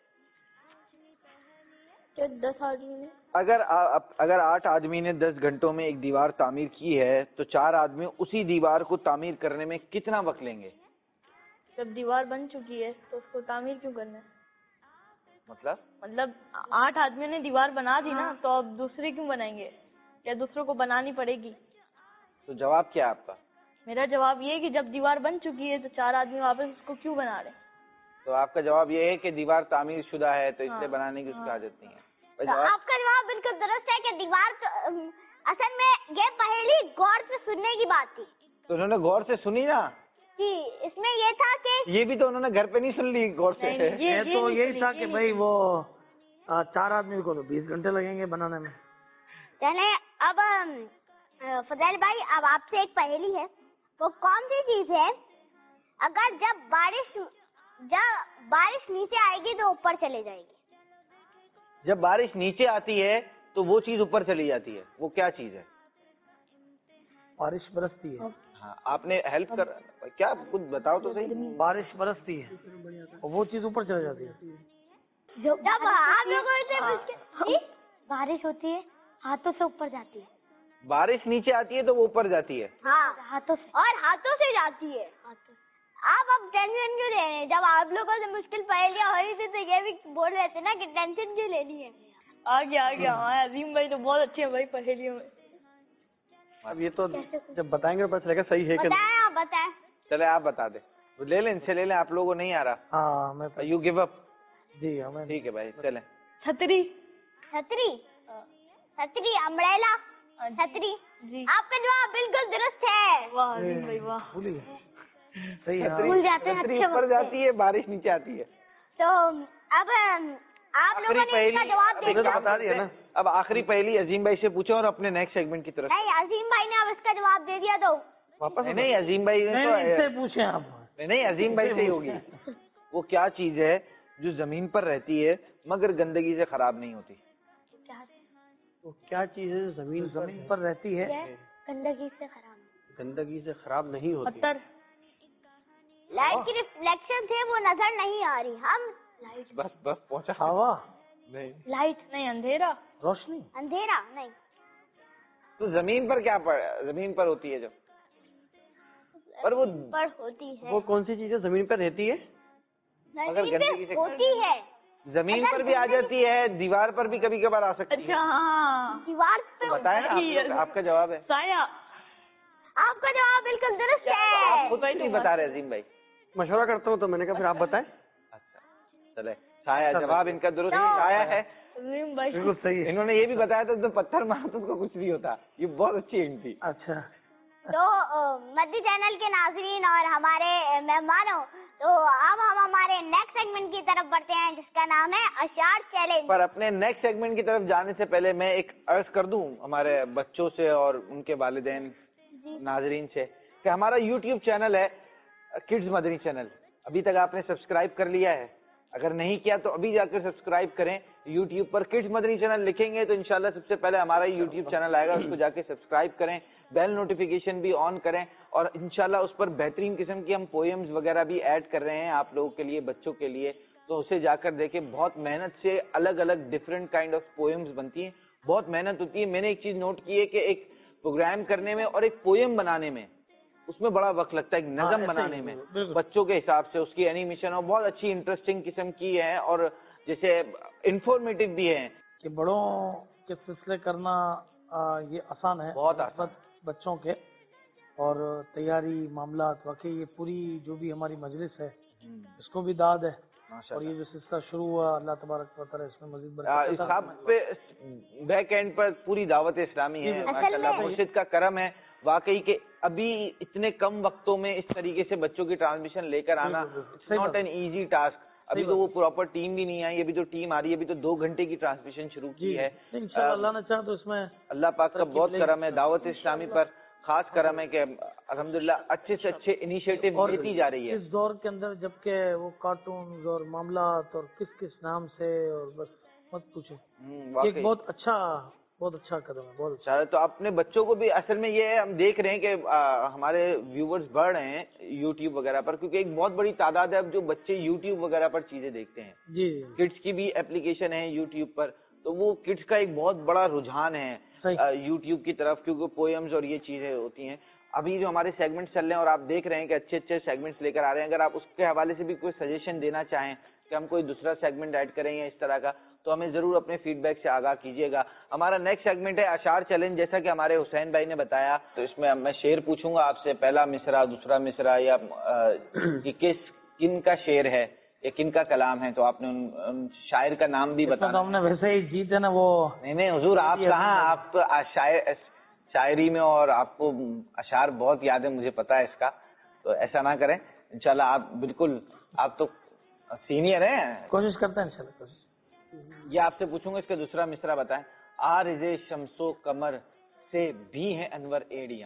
10 آدمی نے اگر 8 آدمی نے 10 گھنٹوں میں ایک دیوار تعمیر کی ہے تو 4 آدمی اسی دیوار کو تعمیر کرنے میں کتنا وقت لیں گے؟ جب دیوار بن چکی ہے تو اس کو تعمیر کیوں کرنا ہے؟ مطلب 8 آدمیوں نے دیوار بنا دی نا, تو اب دوسرے کیوں بنائیں گے؟ یا دوسروں کو بنانی پڑے گی؟ تو جواب کیا ہے آپ کا؟ میرا جواب یہ ہے کہ جب دیوار بن چکی ہے تو 4 آدمی واپس اس کو کیوں بنا رہے ہیں؟ تو آپ کا جواب یہ ہے کہ دیوار تعمیر شدہ ہے تو اس لیے بنانے کی اس کی حاجت نہیں ہے. آپ کا جواب بالکل درست ہے کہ دیوار اصل میں یہ پہلی غور سے سننے کی بات تھی. تو انہوں نے غور سے سنی نا جی, اس میں یہ تھا کہ یہ بھی تو انہوں نے گھر پہ نہیں سن لی غور سے. یہ تو یہی تھا کہ بھائی وہ 4 آدمی کو تو 20 گھنٹے لگیں گے بنانے میں. چلے اب فضیل بھائی اب آپ سے ایک پہیلی ہے. وہ کون سی چیز ہے اگر جب بارش نیچے آئے گی تو اوپر چلے جائے گی؟ جب بارش نیچے آتی ہے تو وہ چیز اوپر چلی جاتی ہے. وہ کیا چیز ہے؟ بارش برستی ہے. ہاں آپ نے ہیلپ کر کیا کچھ بتاؤ تو صحیح. بارش برستی ہے اور وہ چیز اوپر چلی جاتی ہے. جب آپ لوگوں بارش ہوتی ہے ہاتھوں سے اوپر جاتی ہے. بارش نیچے آتی ہے تو وہ اوپر جاتی ہے. ہاں ہاتھوں سے, اور ہاتھوں سے جاتی ہے. آپ اب ٹینشن کیوں لے رہے ہیں؟ جب آپ لوگوں سے مشکل پہیلیاں ہو رہی تھی تو یہ بھی بول رہے تھے نا کہ ٹینشن کیوں لینی ہے. آ گیا. ہاں عظیم بھائی تو بہت اچھے ہیں بھائی پہیلیوں میں. اب یہ تو جب بتائیں گے تو پتہ چلے گا صحیح ہے کہ بتائیں. آپ بتائیں. چلے آپ بتا دیں. لے لیں ان سے لے لیں. آپ لوگوں کو نہیں آ رہا. ہاں میں یو گیو اپ. جی ہمیں ٹھیک ہے بھائی چلیں. چھتری. امبریلا. چھتری. جی آپ کا جواب بالکل درست ہے. واہ عظیم بھائی واہ. بھولی صحیح ہے. بھول جاتے ہیں چھتری اچھے اوپر وقت پہ. جاتی ہے بارش نیچے آتی ہے. تو اب آپ لوگوں نے اس کا جواب دے دیا. بتا دیا نا. اب آخری پہلی عظیم بھائی سے پوچھیں اور اپنے نیکسٹ سیگمنٹ کی طرف. نہیں, عظیم بھائی نے اب اس کا جواب دے دیا تو واپس نہیں عظیم بھائی نے نہیں اس سے تو پوچھیں آپ. نہیں عظیم بھائی سے ہی ہوگی. وہ کیا چیز ہے جو زمین پر رہتی ہے مگر گندگی سے خراب نہیں ہوتی؟ وہ کیا چیز ہے زمین پر رہتی ہے گندگی سے خراب. گندگی سے خراب نہیں ہوتی؟ پتھر. لائٹ کی ریفلیکشن سے وہ نظر نہیں آ رہی. ہم بس پہنچا. ہوا نہیں لائٹ نہیں. اندھیرا. روشنی. اندھیرا نہیں. تو زمین پر کیا زمین پر ہوتی ہے جو پر وہ پر ہوتی ہے. وہ کون سی چیز ہے زمین پر رہتی ہے اگر زمین گندگی پہ سے ہوتی ہے. زمین پر بھی آ جاتی ہے, دیوار پر بھی کبھی کبھار آ سکتی ہے. اچھا ہاں دیوار پہ بتائیں نا آپ لوگ, آپ کا جواب ہے. سایہ. آپ کا جواب بالکل درست آپ ہے. خود نہیں بتا رہے عظیم بھائی. مشورہ کرتا ہوں تو میں نے کہا پھر آپ بتائیں. اچھا چلے سایہ جواب ان کا درست سایہ ہے. عظیم بھائی بالکل صحیح ہے. انہوں نے یہ بھی بتایا تھا تو پتھر مارا تو اس کو کچھ نہیں ہوتا. یہ بہت اچھی ہنٹ تھی. اچھا تو مدی چینل کے ناظرین اور ہمارے مہمانوں، تو اب ہم ہمارے نیکسٹ سیگمنٹ کی طرف بڑھتے ہیں جس کا نام ہے اشعار چیلنج. پر اپنے نیکسٹ سیگمنٹ کی طرف جانے سے پہلے میں ایک عرض کر دوں ہمارے بچوں سے اور ان کے والدین ناظرین سے کہ ہمارا یوٹیوب چینل ہے کڈز مدنی چینل. ابھی تک آپ نے سبسکرائب کر لیا ہے؟ اگر نہیں کیا تو ابھی جا کر سبسکرائب کریں. یوٹیوب پر کڈز مدنی چینل لکھیں گے تو انشاءاللہ سب سے پہلے ہمارا یوٹیوب چینل آئے گا, اس کو جا کے سبسکرائب کریں, بیل نوٹیفیکیشن بھی آن کریں, اور انشاءاللہ اس پر بہترین قسم کی ہم پوئمز وغیرہ بھی ایڈ کر رہے ہیں آپ لوگوں کے لیے, بچوں کے لیے. تو اسے جا کر دیکھیں, بہت محنت سے الگ الگ ڈفرینٹ کائنڈ آف پوئمز بنتی ہیں, بہت محنت ہوتی ہے. میں نے ایک چیز نوٹ کی ہے کہ ایک پروگرام کرنے میں اور ایک پوئم بنانے میں اس میں بڑا وقت لگتا ہے, ایک نظم بنانے میں بچوں کے حساب سے, اس کی اینیمیشن اور بہت اچھی انٹرسٹنگ قسم کی ہے اور جیسے انفارمیٹیو بھی ہے. کہ بڑوں کے سلسلے کرنا یہ آسان ہے, بہت آسان. بچوں کے اور تیاری معاملات, واقعی یہ پوری جو بھی ہماری مجلس ہے اس کو بھی داد ہے, اور یہ جو سلسلہ شروع ہوا اللہ تبارک و تعالی اس میں مزید برکت عطا پہ بیک اینڈ پر پوری دعوت اسلامی ہے ماشاءاللہ, مرشد کا کرم ہے واقعی کہ ابھی اتنے کم وقتوں میں اس طریقے سے بچوں کی ٹرانسمیشن لے کر آنا ناٹ این ایزی ٹاسک. ابھی تو وہ پراپر ٹیم بھی نہیں آئی, ابھی تو ٹیم آ رہی ہے, ابھی تو 2 گھنٹے کی ٹرانسمیشن شروع کی ہے. انشاءاللہ اللہ نے چاہا تو اس میں اللہ پاک کا بہت کرم ہے, دعوت اسلامی پر خاص کرم ہے کہ الحمدللہ اچھے سے اچھے انیشیٹو لیتی جا رہی ہے. اس دور کے اندر جبکہ وہ کارٹونز اور معاملات اور کس کس نام سے, اور بس مت پوچھیں, ایک بہت اچھا قدم ہے, بہت اچھا. تو اپنے بچوں کو بھی, اصل میں یہ ہے ہم دیکھ رہے ہیں کہ ہمارے ویورز بڑھ رہے ہیں یوٹیوب وغیرہ پر, کیونکہ ایک بہت بڑی تعداد ہے اب جو بچے یوٹیوب وغیرہ پر چیزیں دیکھتے ہیں. جی کڈس کی بھی اپلیکیشن ہے یوٹیوب پر, تو وہ کڈس کا ایک بہت بڑا رجحان ہے یوٹیوب کی طرف, کیونکہ پوئمز اور یہ چیزیں ہوتی ہیں. ابھی جو ہمارے سیگمنٹ چل رہے ہیں اور آپ دیکھ رہے ہیں کہ اچھے اچھے سیگمنٹس لے کر آ رہے ہیں, اگر آپ اس کے حوالے سے بھی کوئی سجیشن دینا چاہیں کہ ہم کوئی دوسرا سیگمنٹ ایڈ کریں یا اس طرح کا, تو ہمیں ضرور اپنے فیڈ بیک سے آگاہ کیجیے گا. ہمارا نیکسٹ سیگمنٹ ہے اشعار چیلنج. جیسا کہ ہمارے حسین بھائی نے بتایا, تو اس میں میں شعر پوچھوں گا آپ سے, پہلا مصرع, دوسرا مصرع, یا کن کا شعر ہے یا کن کا کلام ہے, تو آپ نے ان شاعر کا نام بھی بتانا. ہم نے ویسے ہی جیت ہے نا وہ. نہیں حضور, آپ کہاں, آپ تو شاعری میں اور آپ کو اشعار بہت یاد ہے, مجھے پتا ہے اس کا, تو ایسا نہ کریں انشاءاللہ. آپ بالکل, آپ تو سینئر ہیں, کوشش کرتے ہیں انشاءاللہ کوشش. یہ آپ سے پوچھوں گا, اس کا دوسرا مصرع بتائیں. عارض شمس و قمر سے بھی ہیں انور ایڑیاں.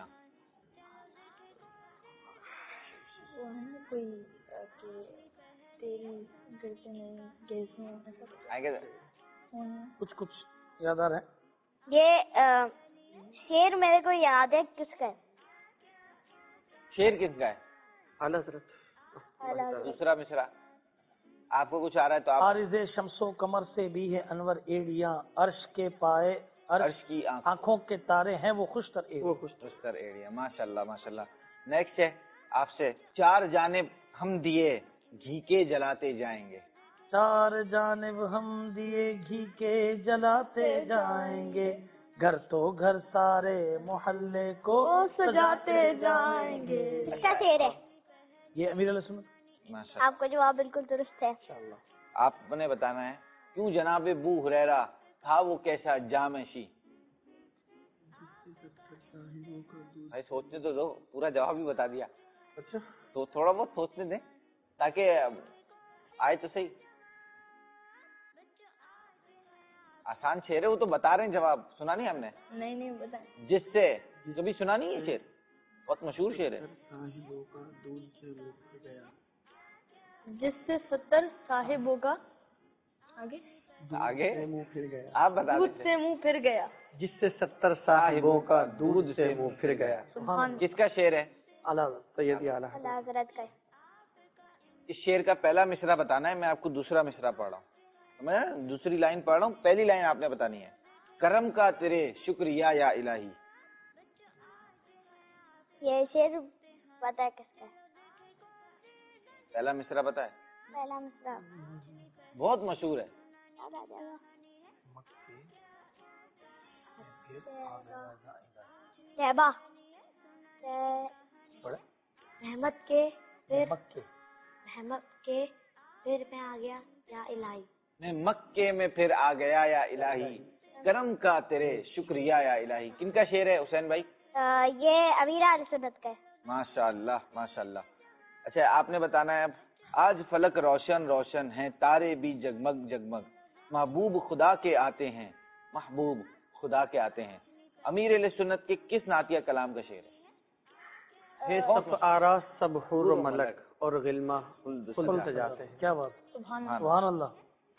کچھ یاد آ رہا ہے. یہ شعر میرے کو یاد ہے, کس کا ہے؟ شعر کس کا ہے؟ اعلیٰ حضرت. دوسرا مصرع آپ کو کچھ آ رہا ہے تو آپ. عارض شمس و قمر سے بھی ہے انور ایڑیاں, عرش کے پائے عرش کی آنکھوں کے تارے ہیں وہ خوش تر ایڑیاں. ماشاءاللہ ماشاءاللہ. نیکسٹ ہے آپ سے, 4 جانب ہم دیے گھی کے جلاتے جائیں گے. 4 جانب ہم دیے گھی کے جلاتے جائیں گے, گھر تو گھر سارے محلے کو سجاتے جائیں گے. اچھا شعر ہے یہ امیر علیہ سنت. آپ کا جواب بالکل درست ہے. آپ نے بتانا ہے, کیوں جناب بو ہریرہ تھا وہ کیسا جامشی. بھائی سوچنے تو دو, پورا جواب ہی بتا دیا. اچھا تو تھوڑا بہت سوچنے دیں تاکہ آئے تو صحیح. آسان شعر ہے وہ, تو بتا رہے ہیں جواب, سنا نہیں ہم نے. نہیں بتائیں. جس سے کبھی سنا نہیں ہے شعر, بہت مشہور شعر ہے. جس سے 70 صاحبوں کا آگے آپ بتا دودھ سے منہ پھر گیا. جس سے 70 صاحبوں کا دودھ سے منہ پھر گیا. کس کا شعر ہے؟ اعلیٰ سیدی اعلیٰ حضرت کا. اس شعر کا پہلا مصرع بتانا ہے, میں آپ کو دوسرا مصرع پڑھ رہا ہوں, میں دوسری لائن پڑھ رہا ہوں, پہلی لائن آپ نے بتانی ہے. کرم کا تیرے شکریہ یا الہی. یہ شعر پتا ہے کس کا ہے؟ پہلا مصرع پتا ہے؟ پہلا مصرع بہت مشہور ہے. صحبہ رحمت کے پھر میں آ گیا یا الہی. میں مکے میں پھر آ گیا یا الہی, کرم کا تیرے شکریہ یا الہی. کن کا شعر ہے حسین بھائی؟ یہ امیرہ اہل سنت کا ہے. ماشاءاللہ ماشاءاللہ. اچھا آپ نے بتانا ہے آج فلک روشن روشن ہیں، تارے بھی جگمگ جگمگ، محبوب خدا کے آتے ہیں، محبوب خدا کے آتے ہیں. امیر اہل سنت کے کس نعتیہ کلام کا شعر ہے؟ سب آراز سب حور و ملک اور غلمہ خلد جاتے ہیں. کیا بات. سبحان سبحان اللہ.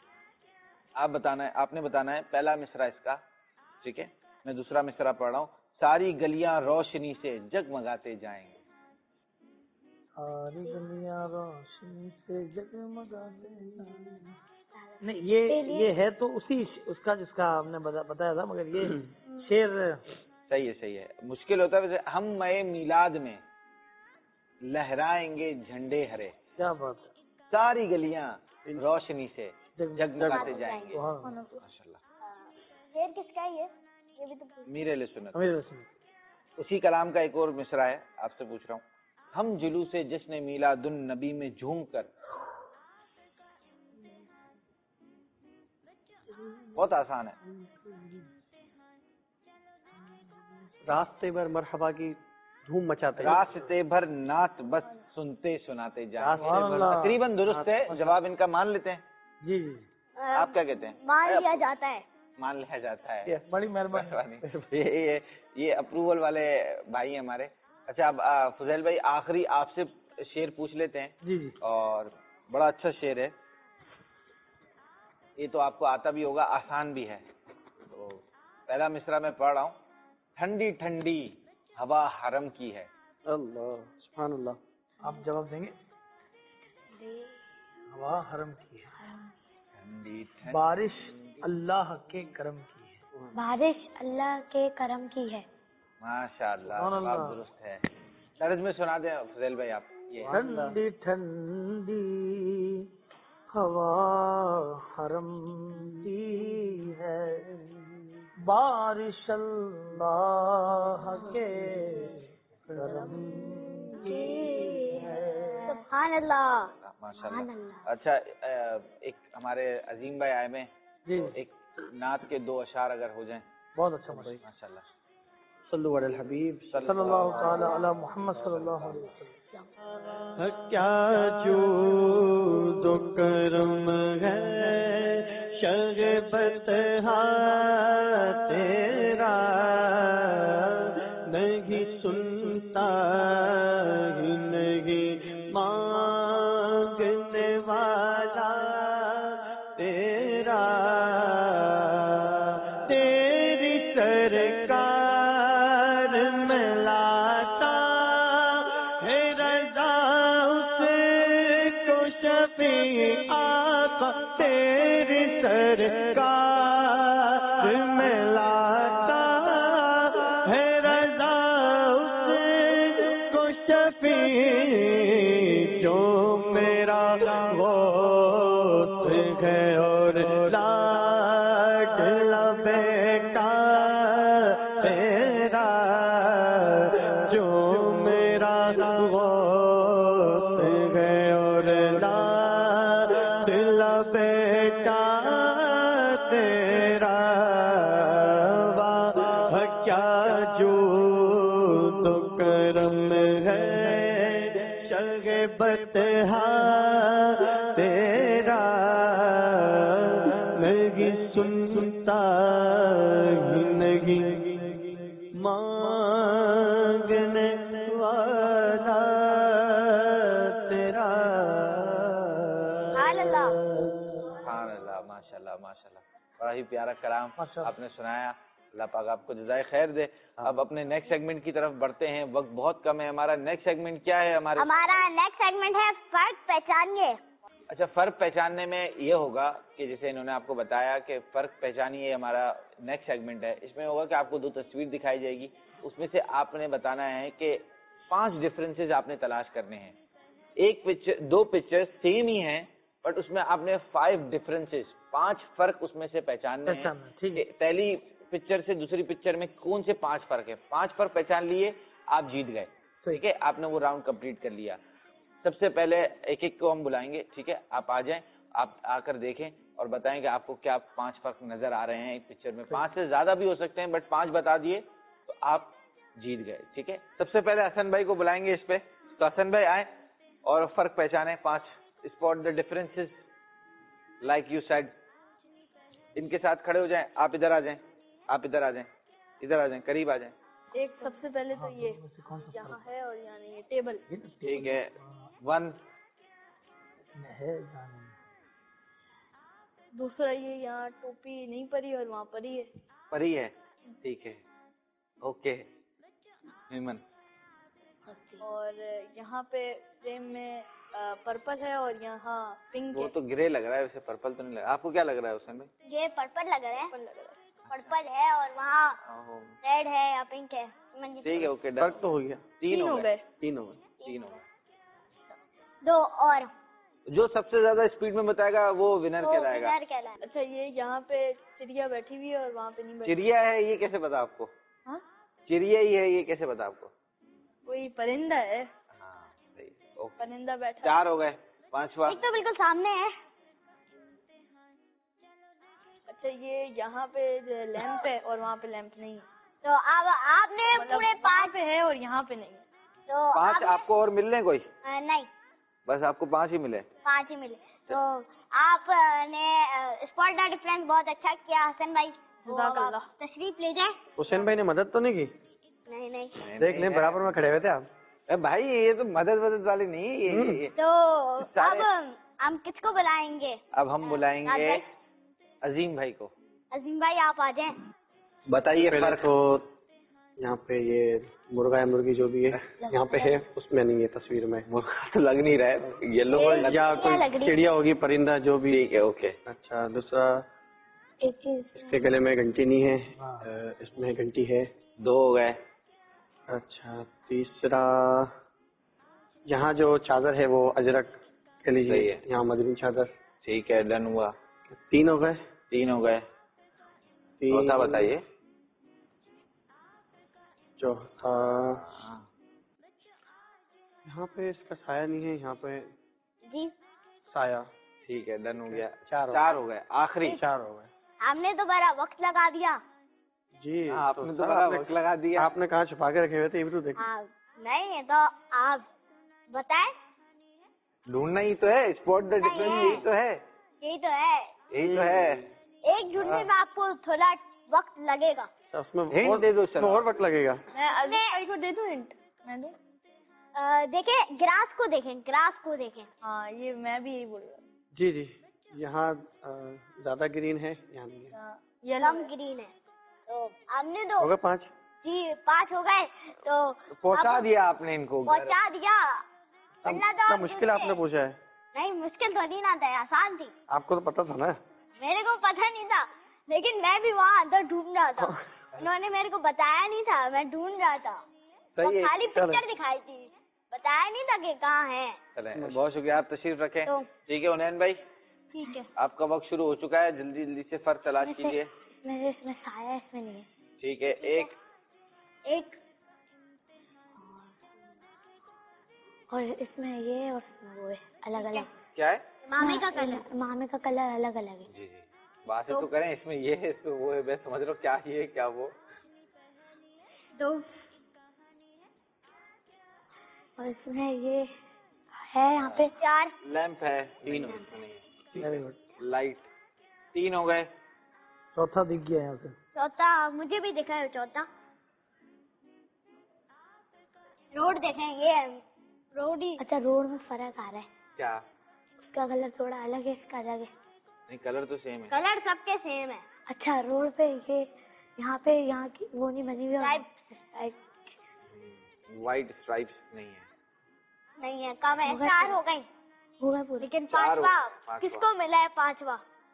آپ نے بتانا ہے پہلا مصرع اس کا. ٹھیک ہے میں دوسرا مصرع پڑھ رہا ہوں. ساری گلیاں روشنی سے جگمگاتے جائیں گے. ساری گلیاں روشنی سے جگمگاتے نہیں یہ ہے تو اسی اس کا جس کا ہم نے بتایا تھا، مگر یہ شعر صحیح ہے. مشکل ہوتا ہے ویسے. ہم مئے میلاد میں لہرائیں گے جھنڈے ہرے. کیا بات. ساری گلیاں روشنی سے جگمگاتے جائیں گے. ماشاءاللہ. شعر کس کا ہے یہ بھی تو امیر اہل سنت. اسی کلام کا ایک اور مصرع ہے آپ سے پوچھ رہا ہوں. ہم جلوس جشن میلاد النبی میں جھوم کر. بہت آسان ہے. راستے بھر مرحبا کی دھوم مچاتے ہیں. راستے بھر نعت بس سنتے سناتے جائیں. تقریباً درست ہے. جواب ان کا مان لیتے ہیں. جی جی آپ کیا کہتے ہیں؟ مان لیا جاتا ہے. مان لیا جاتا ہے. بڑی مہربانی. یہ اپروول والے بھائی ہیں ہمارے. اچھا اب فضیل بھائی آخری آپ سے شعر پوچھ لیتے ہیں. جی جی. اور بڑا اچھا شعر ہے یہ، تو آپ کو آتا بھی ہوگا، آسان بھی ہے. تو پہلا مصرع میں پڑھ رہا ہوں. ٹھنڈی ٹھنڈی ہوا حرم کی ہے. اللہ سبحان اللہ. آپ جواب دیں گے؟ ہوا حرم کی ہے. ٹھنڈی ٹھنڈی بارش اللہ کے کرم کی ہے. بارش اللہ کے کرم کی ہے. ماشاء اللہ سبحان اللہ. جواب درست ہے. طرز میں سنا دیں فضیل بھائی آپ. یہ ٹھنڈی ٹھنڈی ہوا حرم کی ہے، بارش اللہ کے کرم کی ہے. سبحان اللہ. ماشاء اللہ. اچھا ایک ہمارے عظیم بھائی آئے میں جی ایک نعت کے 2 اشعار اگر ہو جائیں. بہت اچھا بھائی. ماشاء اللہ. صلو علی الحبیب صلی اللہ تعالی علی محمد صلی اللہ علیہ وسلم. کیا جود و کرم ہے شربت تیرا، نہیں سنتا ہی نہیں مانگنے والا تیرا. تیری سرکار میں لاتا ہے رضا اس کو شفیع آقا. تیری سرکار میں لاتا ہے رضا اس کو شفیع، جو میرا غوث ہے اور لاڈلا بیٹا تیرا. جو میرا غوث ہے اور لاڈلا بیٹا تیرا. واہ کیا جود و کرم ہے شربت تیرا، نہیں سنتا ہی نہیں مانگنے والا تیرا. سبحان اللہ. سبحان اللہ. ماشاء اللہ ماشاء اللہ. بڑا ہی پیارا کلام آپ نے سنایا. اللہ پاک آپ کو جزائے خیر دے. اب اپنے نیکسٹ سیگمنٹ کی طرف بڑھتے ہیں. وقت بہت کم ہے. ہمارا نیکسٹ سیگمنٹ کیا ہے؟ ہمارا نیکسٹ سیگمنٹ ہے فرق پہچانیے. اچھا فرق پہچاننے میں یہ ہوگا کہ جیسے انہوں نے آپ کو بتایا کہ فرق پہچانیے ہمارا نیکسٹ سیگمنٹ ہے. اس میں ہوگا کہ آپ کو 2 تصویر دکھائی جائے گی. اس میں سے آپ نے بتانا ہے کہ 5 ڈفرینسز آپ نے تلاش کرنے ہیں. 2 پکچر سیم ہی ہیں بٹ اس میں آپ نے 5 ڈفرینسز 5 فرق اس میں سے پہچاننے ہیں. پہلی پکچر سے دوسری پکچر میں کون سے 5 فرق ہے. 5 فرق پہچان لیے آپ جیت گئے. ٹھیک ہے آپ نے وہ راؤنڈ کمپلیٹ کر لیا. سب سے پہلے ایک کو ہم بلائیں گے. ٹھیک ہے آپ آ جائیں. آپ آ کر دیکھیں اور بتائیں کہ آپ کو کیا 5 فرق نظر آ رہے ہیں ایک پکچر میں. 5 سے زیادہ بھی ہو سکتے ہیں بٹ 5 بتا دیے تو آپ जीत गए. ठीक है, सबसे पहले हसन भाई को बुलाएंगे इस पे. तो हसन भाई आए और फर्क पहचाने. 5 spot the differences like you said. इनके साथ खड़े हो जाएं. आप इधर आ जाएं, आप इधर आ जाएं, इधर आ जाएं, करीब आ जाएं. एक सबसे पहले तो ये यहाँ है और यहाँ नहीं है, टेबल. ठीक है. 1 है जाने. दूसरा ये यहाँ टोपी नहीं परी और वहाँ परी है. परी है. ठीक है, ओके. हेमन. और यहाँ पे फ्रेम में पर्पल है और यहाँ पिंक वो है. तो ग्रे लग रहा है, वैसे पर्पल तो नहीं लग रहा. आपको क्या लग रहा है हुसैन भाई? ये पर्पल लग रहा है, पर्पल लग रहा है. पर्पल है और वहाँ ओहो. रेड है या पिंक है. ठीक है, ओके. फर्क तो हो गया. 3 हो गए. 3 हो गए. 3 हो गए. 2 और जो सबसे ज्यादा स्पीड में बताएगा वो विनर कहलाएगा. विनर कहलाएगा. अच्छा, ये यहाँ पे चिड़िया बैठी हुई है और वहाँ पे नहीं बैठी. चिड़िया है ये कैसे पता आपको? हाँ, चिड़िया ही है ये कैसे पता आपको? कोई परिंदा है. हाँ सही. ओके. परिंदा बैठा. 4 हो गए. 5वां. एक तो बिल्कुल सामने है. अच्छा, ये यहाँ पे लैंप है और वहाँ पे लैंप नहीं है. तो अब आपने पूरे 5 पे है और यहाँ पे नहीं है. तो 5 आपको और मिल रहे कोई? नहीं, बस आपको 5 ही मिले. 5 ही मिले. तो आपने स्पॉट द डिफरेंस बहुत अच्छा किया हसन भाई. जज़ाकल्लाह. तशरीफ ले जाए. हुसैन भाई ने मदद तो नहीं की? नहीं. देख लें, बराबर में खड़े हुए थे आप. भाई ये तो मदद वाली नहीं है ये. तो सारे- अब हम किसको बुलाएंगे? अब हम बुलाएंगे अजीम भाई को. अजीम भाई आप आ जाएं. बताइए पहले फर्क. तो यहाँ पे ये मुर्गा या मुर्गी जो भी है यहाँ पे है, उसमें नहीं है तस्वीर में. मुर्गा तो लग नहीं रहा है. येलो या क्या लग कोई रही? चिड़िया होगी, परिंदा जो भी. ठीक है, ओके. अच्छा, दूसरा एक चीज इसके गले में घंटी नहीं है, इसमें घंटी है. 2 हो गए. अच्छा, तीसरा यहाँ जो चादर है वो अजरक के सही लिए है. यहाँ मदनी चादर. ठीक है, डन हुआ. 3 हो गए. 3 हो गए. 3. चौथा बताइए. चौथा यहाँ पे इसका साया नहीं है, यहाँ पे जी. साया. ठीक है, डन हो गया. 4 हो गए. आखिरी 4 हो गए. हमने तो बड़ा वक्त लगा दिया. जी. आपने तो सर, बड़ा वक्त लगा दिया. आपने कहाँ छुपा के रखे हुए थे ये भी तो देखो. हाँ, नहीं तो आप बताएं. ढूंढना ही तो है. स्पॉट द डिफरेंस नहीं है. यही तो है. यही तो है. यही तो है. एक ढूंढने में आपको थोड़ा वक्त लगेगा. अच्छा, उसमें Hint और दे दो सर. उसमें और वक्त लगेगा. मैं अजीम भाई को दे दूँ हिंट? मैं दूँ? देखें, ग्रास को देखें, ग्रास को देखें. हाँ, ये मैं भी यही बोल रहा हूँ. जी जी. यहाँ ज्यादा ग्रीन है, यहाँ नहीं है. येलो कम ग्रीन है. तो हमने हो तो गए 5. जी 5 हो गए. तो पहुंचा अब दिया आपने इनको घर. पहुंचा दिया. वरना तो इतना आप मुश्किल ढूंढते. आपने पूछा है. नहीं, मुश्किल तो नहीं ना था, आसान थी. आपको तो पता था ना. मेरे को पता नहीं था, लेकिन मैं भी वहाँ अंदर ढूंढ रहा था. उन्होंने मेरे को बताया नहीं था, मैं ढूंढ रहा था. सही वो है. खाली चलो. पिक्चर दिखाई थी, बताया नहीं था कि कहाँ है. चले, बहुत शुक्रिया. आप तशरीफ रखें. तो ठीक है उनैन भाई, ठीक है. आपका वक्त शुरू हो चुका है. जल्दी जल्दी से फर्क तलाश कीजिए. मेरे इसमें साया है, इसमें नहीं है. ठीक है. एक और इसमें ये और इसमें वो है, अलग अलग. क्या है? मामे का कलर, मामे का कलर अलग अलग है. जी जी, बातें तो करें. इसमें ये है, इसमें वो है. मैं समझ रहा हूँ क्या ये क्या वो. 2 और इसमें ये है यहाँ पे 4. लैंप है. 3 हो गए. Very good. लाइट. 3 हो गए. चौथा दिख गया यहाँ से. चौथा मुझे भी दिखा है. चौथा रोड देखें, ये रोड ही. अच्छा, रोड में फर्क आ रहा है. क्या? उसका कलर थोड़ा अलग है, इसका अलग है. नहीं, कलर तो सेम है. कलर सबके सेम है. अच्छा, रोड पे ये यहाँ की वो नहीं बनी हुई. व्हाइट स्ट्राइप्स नहीं है. नहीं है, कम है. 4 हो गई. हो गए पूरे. लेकिन 5वां. पांचवा किसको मिला है? 5वां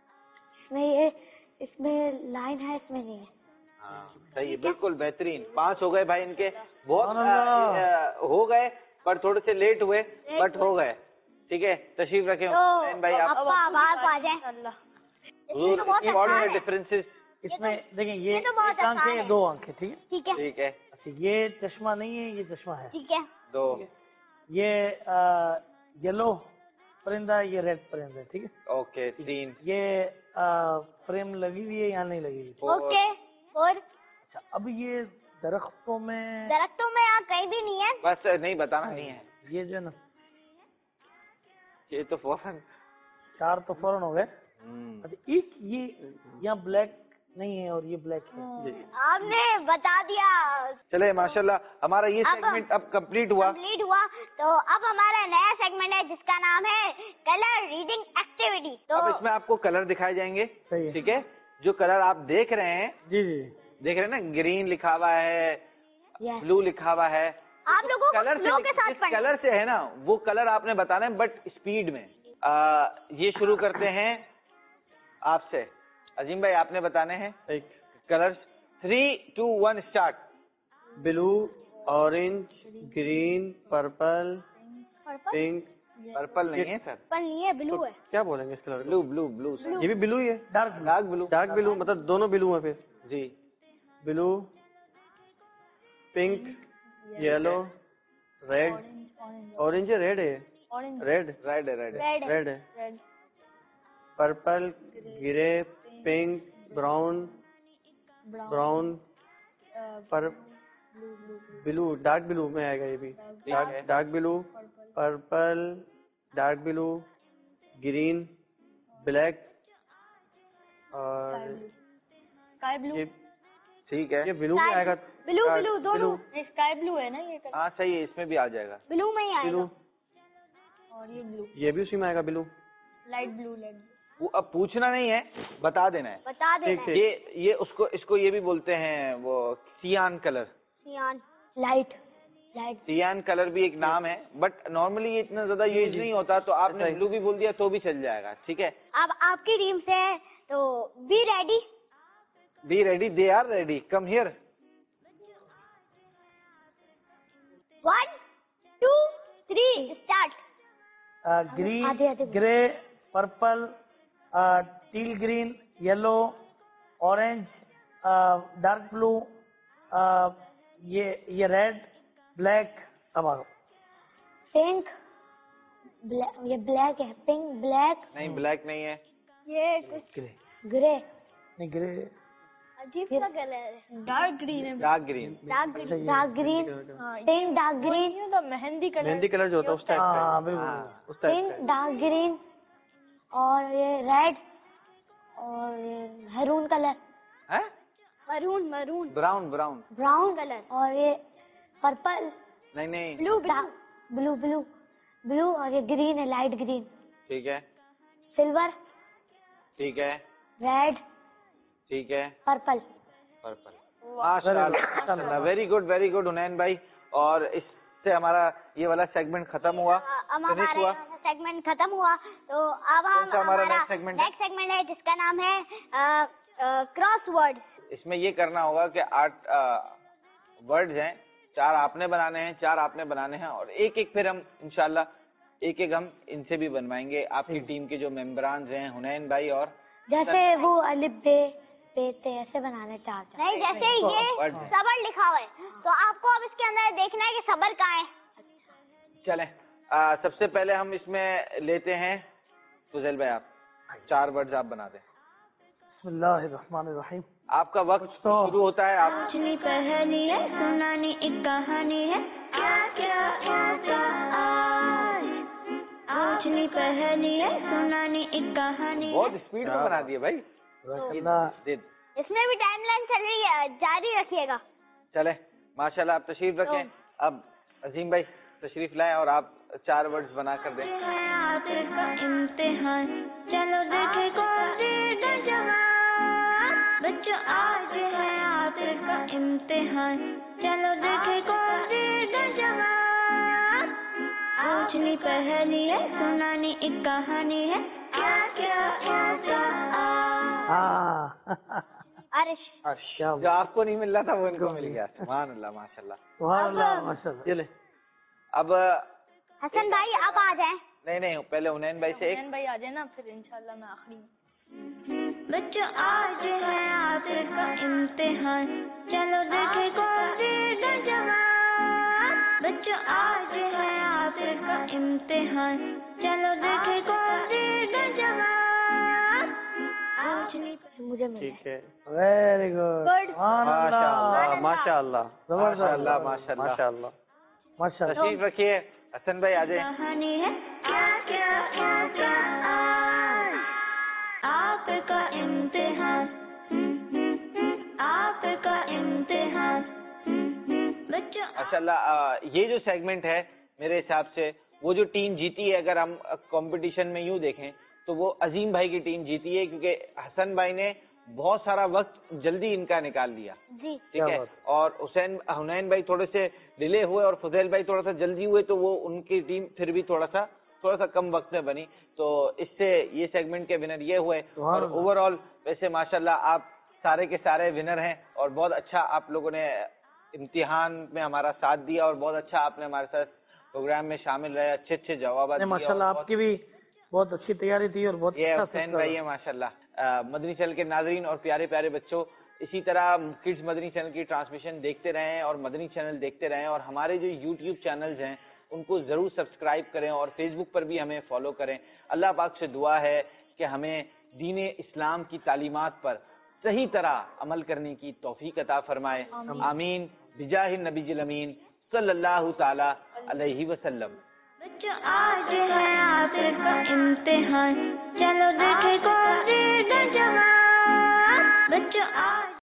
इसमें लाइन है, इसमें नहीं है. हाँ सही है, बिल्कुल बेहतरीन. 5 हो गए भाई इनके. बहुत हो गए पर थोड़े से लेट हुए, बट हो गए. ठीक है, तशरीफ रखें तो भाई. आप बाहर को आ जाए. Important differences. इसमें देखिए, ये तो बहुत 1 अंक आसान है, ये है. 2 अंक है. ठीक है. ठीक है. ठीक है. अच्छा, ये चश्मा नहीं है, ये चश्मा है. ठीक है. 2. ये येलो परिंदा, ये रेड परिंदा है. ठीक है. ओके. 3. ये फ्रेम लगी हुई है या नहीं लगी हुई? 4. ओके. और अच्छा, अब ये درختوں میں یہاں کہیں بھی نہیں ہے. بس نہیں بتانا نہیں ہے. یہ جو ہے نا یہ تو فوراً 4 تو فوراً ہو گئے. اچھا ایک یہ یہاں بلیک نہیں ہے اور یہ بلیک ہے. آپ نے بتا دیا. چلے ماشاءاللہ ہمارا یہ سیگمنٹ اب کمپلیٹ ہوا. تو اب ہمارا نیا سیگمنٹ ہے جس کا نام ہے کلر ریڈنگ ایکٹیویٹی. تو اب اس میں آپ کو کلر دکھائے جائیں گے. ٹھیک ہے, جو کلر آپ دیکھ رہے ہیں, جی جی دیکھ رہے ہیں نا, گرین لکھا ہوا ہے, بلو لکھا ہوا ہے. آپ لوگوں کو فلو کے ساتھ پڑھنا. کلر سے ہے نا وہ کلر آپ نے بتانا ہے بٹ اسپیڈ میں. یہ شروع کرتے ہیں آپ سے. عظیم بھائی آپ نے بتانے ہیں colour. 3, 2, 1 start. Blue, orange, green, purple, pink. Purple نہیں ہے سر, پرپل نہیں ہے, بلو ہے. کیا بولیں گے اس کلر بلو بلو بلو. یہ بھی بلو ہی ہے. Dark blue. ڈارک بلو مطلب دونوں بلو ہیں پھر. جی, blue, pink, yellow, red, orange ہے, ریڈ ہے, ریڈ ریڈ ریڈ. ریڈ ہے, purple, grey, pink, brown, blue, dark blue میں آئے گا. یہ بھی dark blue, purple, dark blue, green, black اور ٹھیک ہے. یہ بلو میں آئے گا. بلو دونوں. اسکائی بلو ہے نا یہ. ہاں صحیح ہے, اس میں بھی آ جائے گا. بلو میں ہی آئے گا. اور یہ بلو, یہ بھی اسی میں آئے گا. بلو, لائٹ بلو. اب پوچھنا نہیں ہے, بتا دینا ہے. بتا دینا. یہ اس کو یہ بھی بولتے ہیں وہ cyan colour. Light cyan colour بھی ایک نام ہے بٹ نارملی یہ اتنا زیادہ یوز نہیں ہوتا, تو آپ نے بلو بھی بول دیا تو بھی چل جائے گا. ٹھیک ہے, اب آپ کی ٹیم سے ہے تو be ready. Be ready. They are ready. Come here. 1, 2, 3 start. Green, grey, purple, teal green, yellow, orange, dark blue, یہ ریڈ, بلیک. اب آگے پنک. یہ بلیک ہے. Pink, black. نہیں بلیک نہیں ہے. یہ کچھ گرے. نہیں گرے, عجیب سا کلر ہے. ڈارک گرین ہے. Dark green. Dark green. Pink, dark green. مہندی کلر. مہندی کلر جو ہوتا ہے اس ٹائپ کا. ہاں بالکل اس ٹائپ پنک, ڈارک گرین, اور یہ ریڈ, اور maroon colour. Maroon. Brown colour, اور یہ پرپل. نہیں. بلو, اور یہ گرین ہے, لائٹ گرین. ٹھیک ہے. سلور. ٹھیک ہے. ریڈ. ٹھیک ہے. پرپل. ماشاءاللہ, ویری گڈ حنین بھائی. اور اس سے ہمارا یہ والا سیگمنٹ ختم ہوا. ہمارا سیگمنٹ ختم ہوا. تو اب ہمارا نیکسٹ سیگمنٹ ہے جس کا نام ہے کراس ورڈ. اس میں یہ کرنا ہوگا کہ 8 ورڈز ہیں, 4 آپ نے بنانے ہیں, 4 آپ نے بنانے ہیں, اور ایک پھر ہم انشاءاللہ ایک ہم ان سے بھی بنوائیں گے. آپ کی ٹیم کے جو ممبران ہیں حنین بھائی, اور جیسے وہ الف بے ایسے بنانے چاہتے ہیں. نہیں, جیسے یہ صبر لکھا ہوا ہے تو آپ کو اب اس کے اندر دیکھنا ہے کہ صبر کہاں ہے. چلیں, سب سے پہلے ہم اس میں لیتے ہیں فضیل بھائی, آپ 4 ورڈز آپ بنا دیں. بسم اللہ الرحمن الرحیم. آپ کا وقت شروع ہوتا ہے. آپ پہلی ہے سنانی ایک کہانی ہے, پہلی ہے سنانی ایک کہانی. بہت اسپیڈ میں بنا دیے بھائی. اس میں بھی ٹائم لائن چل رہی ہے, جاری رکھیے گا. چلے ماشاءاللہ, آپ تشریف رکھیں. اب عظیم بھائی تشریف لائیں اور آپ 4 ورڈز بنا کر دیں. امتحان چلو دیکھے کو جوان, بچوں آج ہے آخر کا امتحان, چلو دیکھے کو جوان. پوچھنی پہلی ہے سنانی ایک کہانی ہے, جو آپ کو نہیں مل رہا تھا وہ ان کو مل گیا. سبحان اللہ, ماشاءاللہ. چلے اب حسن بھائی آپ آ جائیں. نہیں, پہلے حنین بھائی سے. حنین بھائی آ جائیں نا, پھر انشاءاللہ میں آخری. بچوں آج ہے آخر کا امتحان, چلو دیکھے کو جوان. بچوں آج ہے آخر کا امتحان, چلو دیکھے کو جوان. مجھے ٹھیک ہے. Very good. ماشاء اللہ زبردست. ماشاء اللہ. تشریف رکھیے حسن بھائی, آ جائیں. کہانی ہے کیا کیا کیا کیا آج آپ کا امتحان, آپ کا امتحان. بچوں ماشاء اللہ, یہ جو سیگمنٹ ہے میرے حساب سے وہ جو ٹیم جیتی ہے, اگر ہم کمپٹیشن میں یوں دیکھیں تو وہ عظیم بھائی کی ٹیم جیتی ہے, کیونکہ حسن بھائی نے بہت سارا وقت جلدی ان کا نکال لیا. جی ٹھیک ہے, اور حنین بھائی تھوڑے سے ڈیلے ہوئے اور فضیل بھائی تھوڑا سا جلدی ہوئے, تو وہ ان کی ٹیم پھر بھی تھوڑا سا کم وقت میں بنی, تو اس سے یہ سیگمنٹ کے ونر یہ ہوئے. اور اوور آل ویسے ماشاءاللہ آپ سارے کے سارے ونر ہیں, اور بہت اچھا آپ لوگوں نے امتحان میں ہمارا ساتھ دیا, اور بہت اچھا آپ نے ہمارے ساتھ پروگرام میں شامل رہے, اچھے جوابات دیے. ماشاءاللہ آپ کی بھی بہت اچھی تیاری تھی اور بہت یہ حسین بھائی ہے ماشاءاللہ. مدنی چینل کے ناظرین اور پیارے پیارے بچوں, اسی طرح کڈز مدنی چینل کی ٹرانسمیشن دیکھتے رہیں اور مدنی چینل دیکھتے رہیں, اور ہمارے جو یوٹیوب چینلز ہیں ان کو ضرور سبسکرائب کریں, اور فیس بک پر بھی ہمیں فالو کریں. اللہ پاک سے دعا ہے کہ ہمیں دین اسلام کی تعلیمات پر صحیح طرح عمل کرنے کی توفیق عطا فرمائے. آمین بجاہ النبی الامین صلی اللہ تعالی علیہ وسلم. بچوں آج ہے آپ کا امتحان, چلو دیکھے کون سی نوجوان. بچوں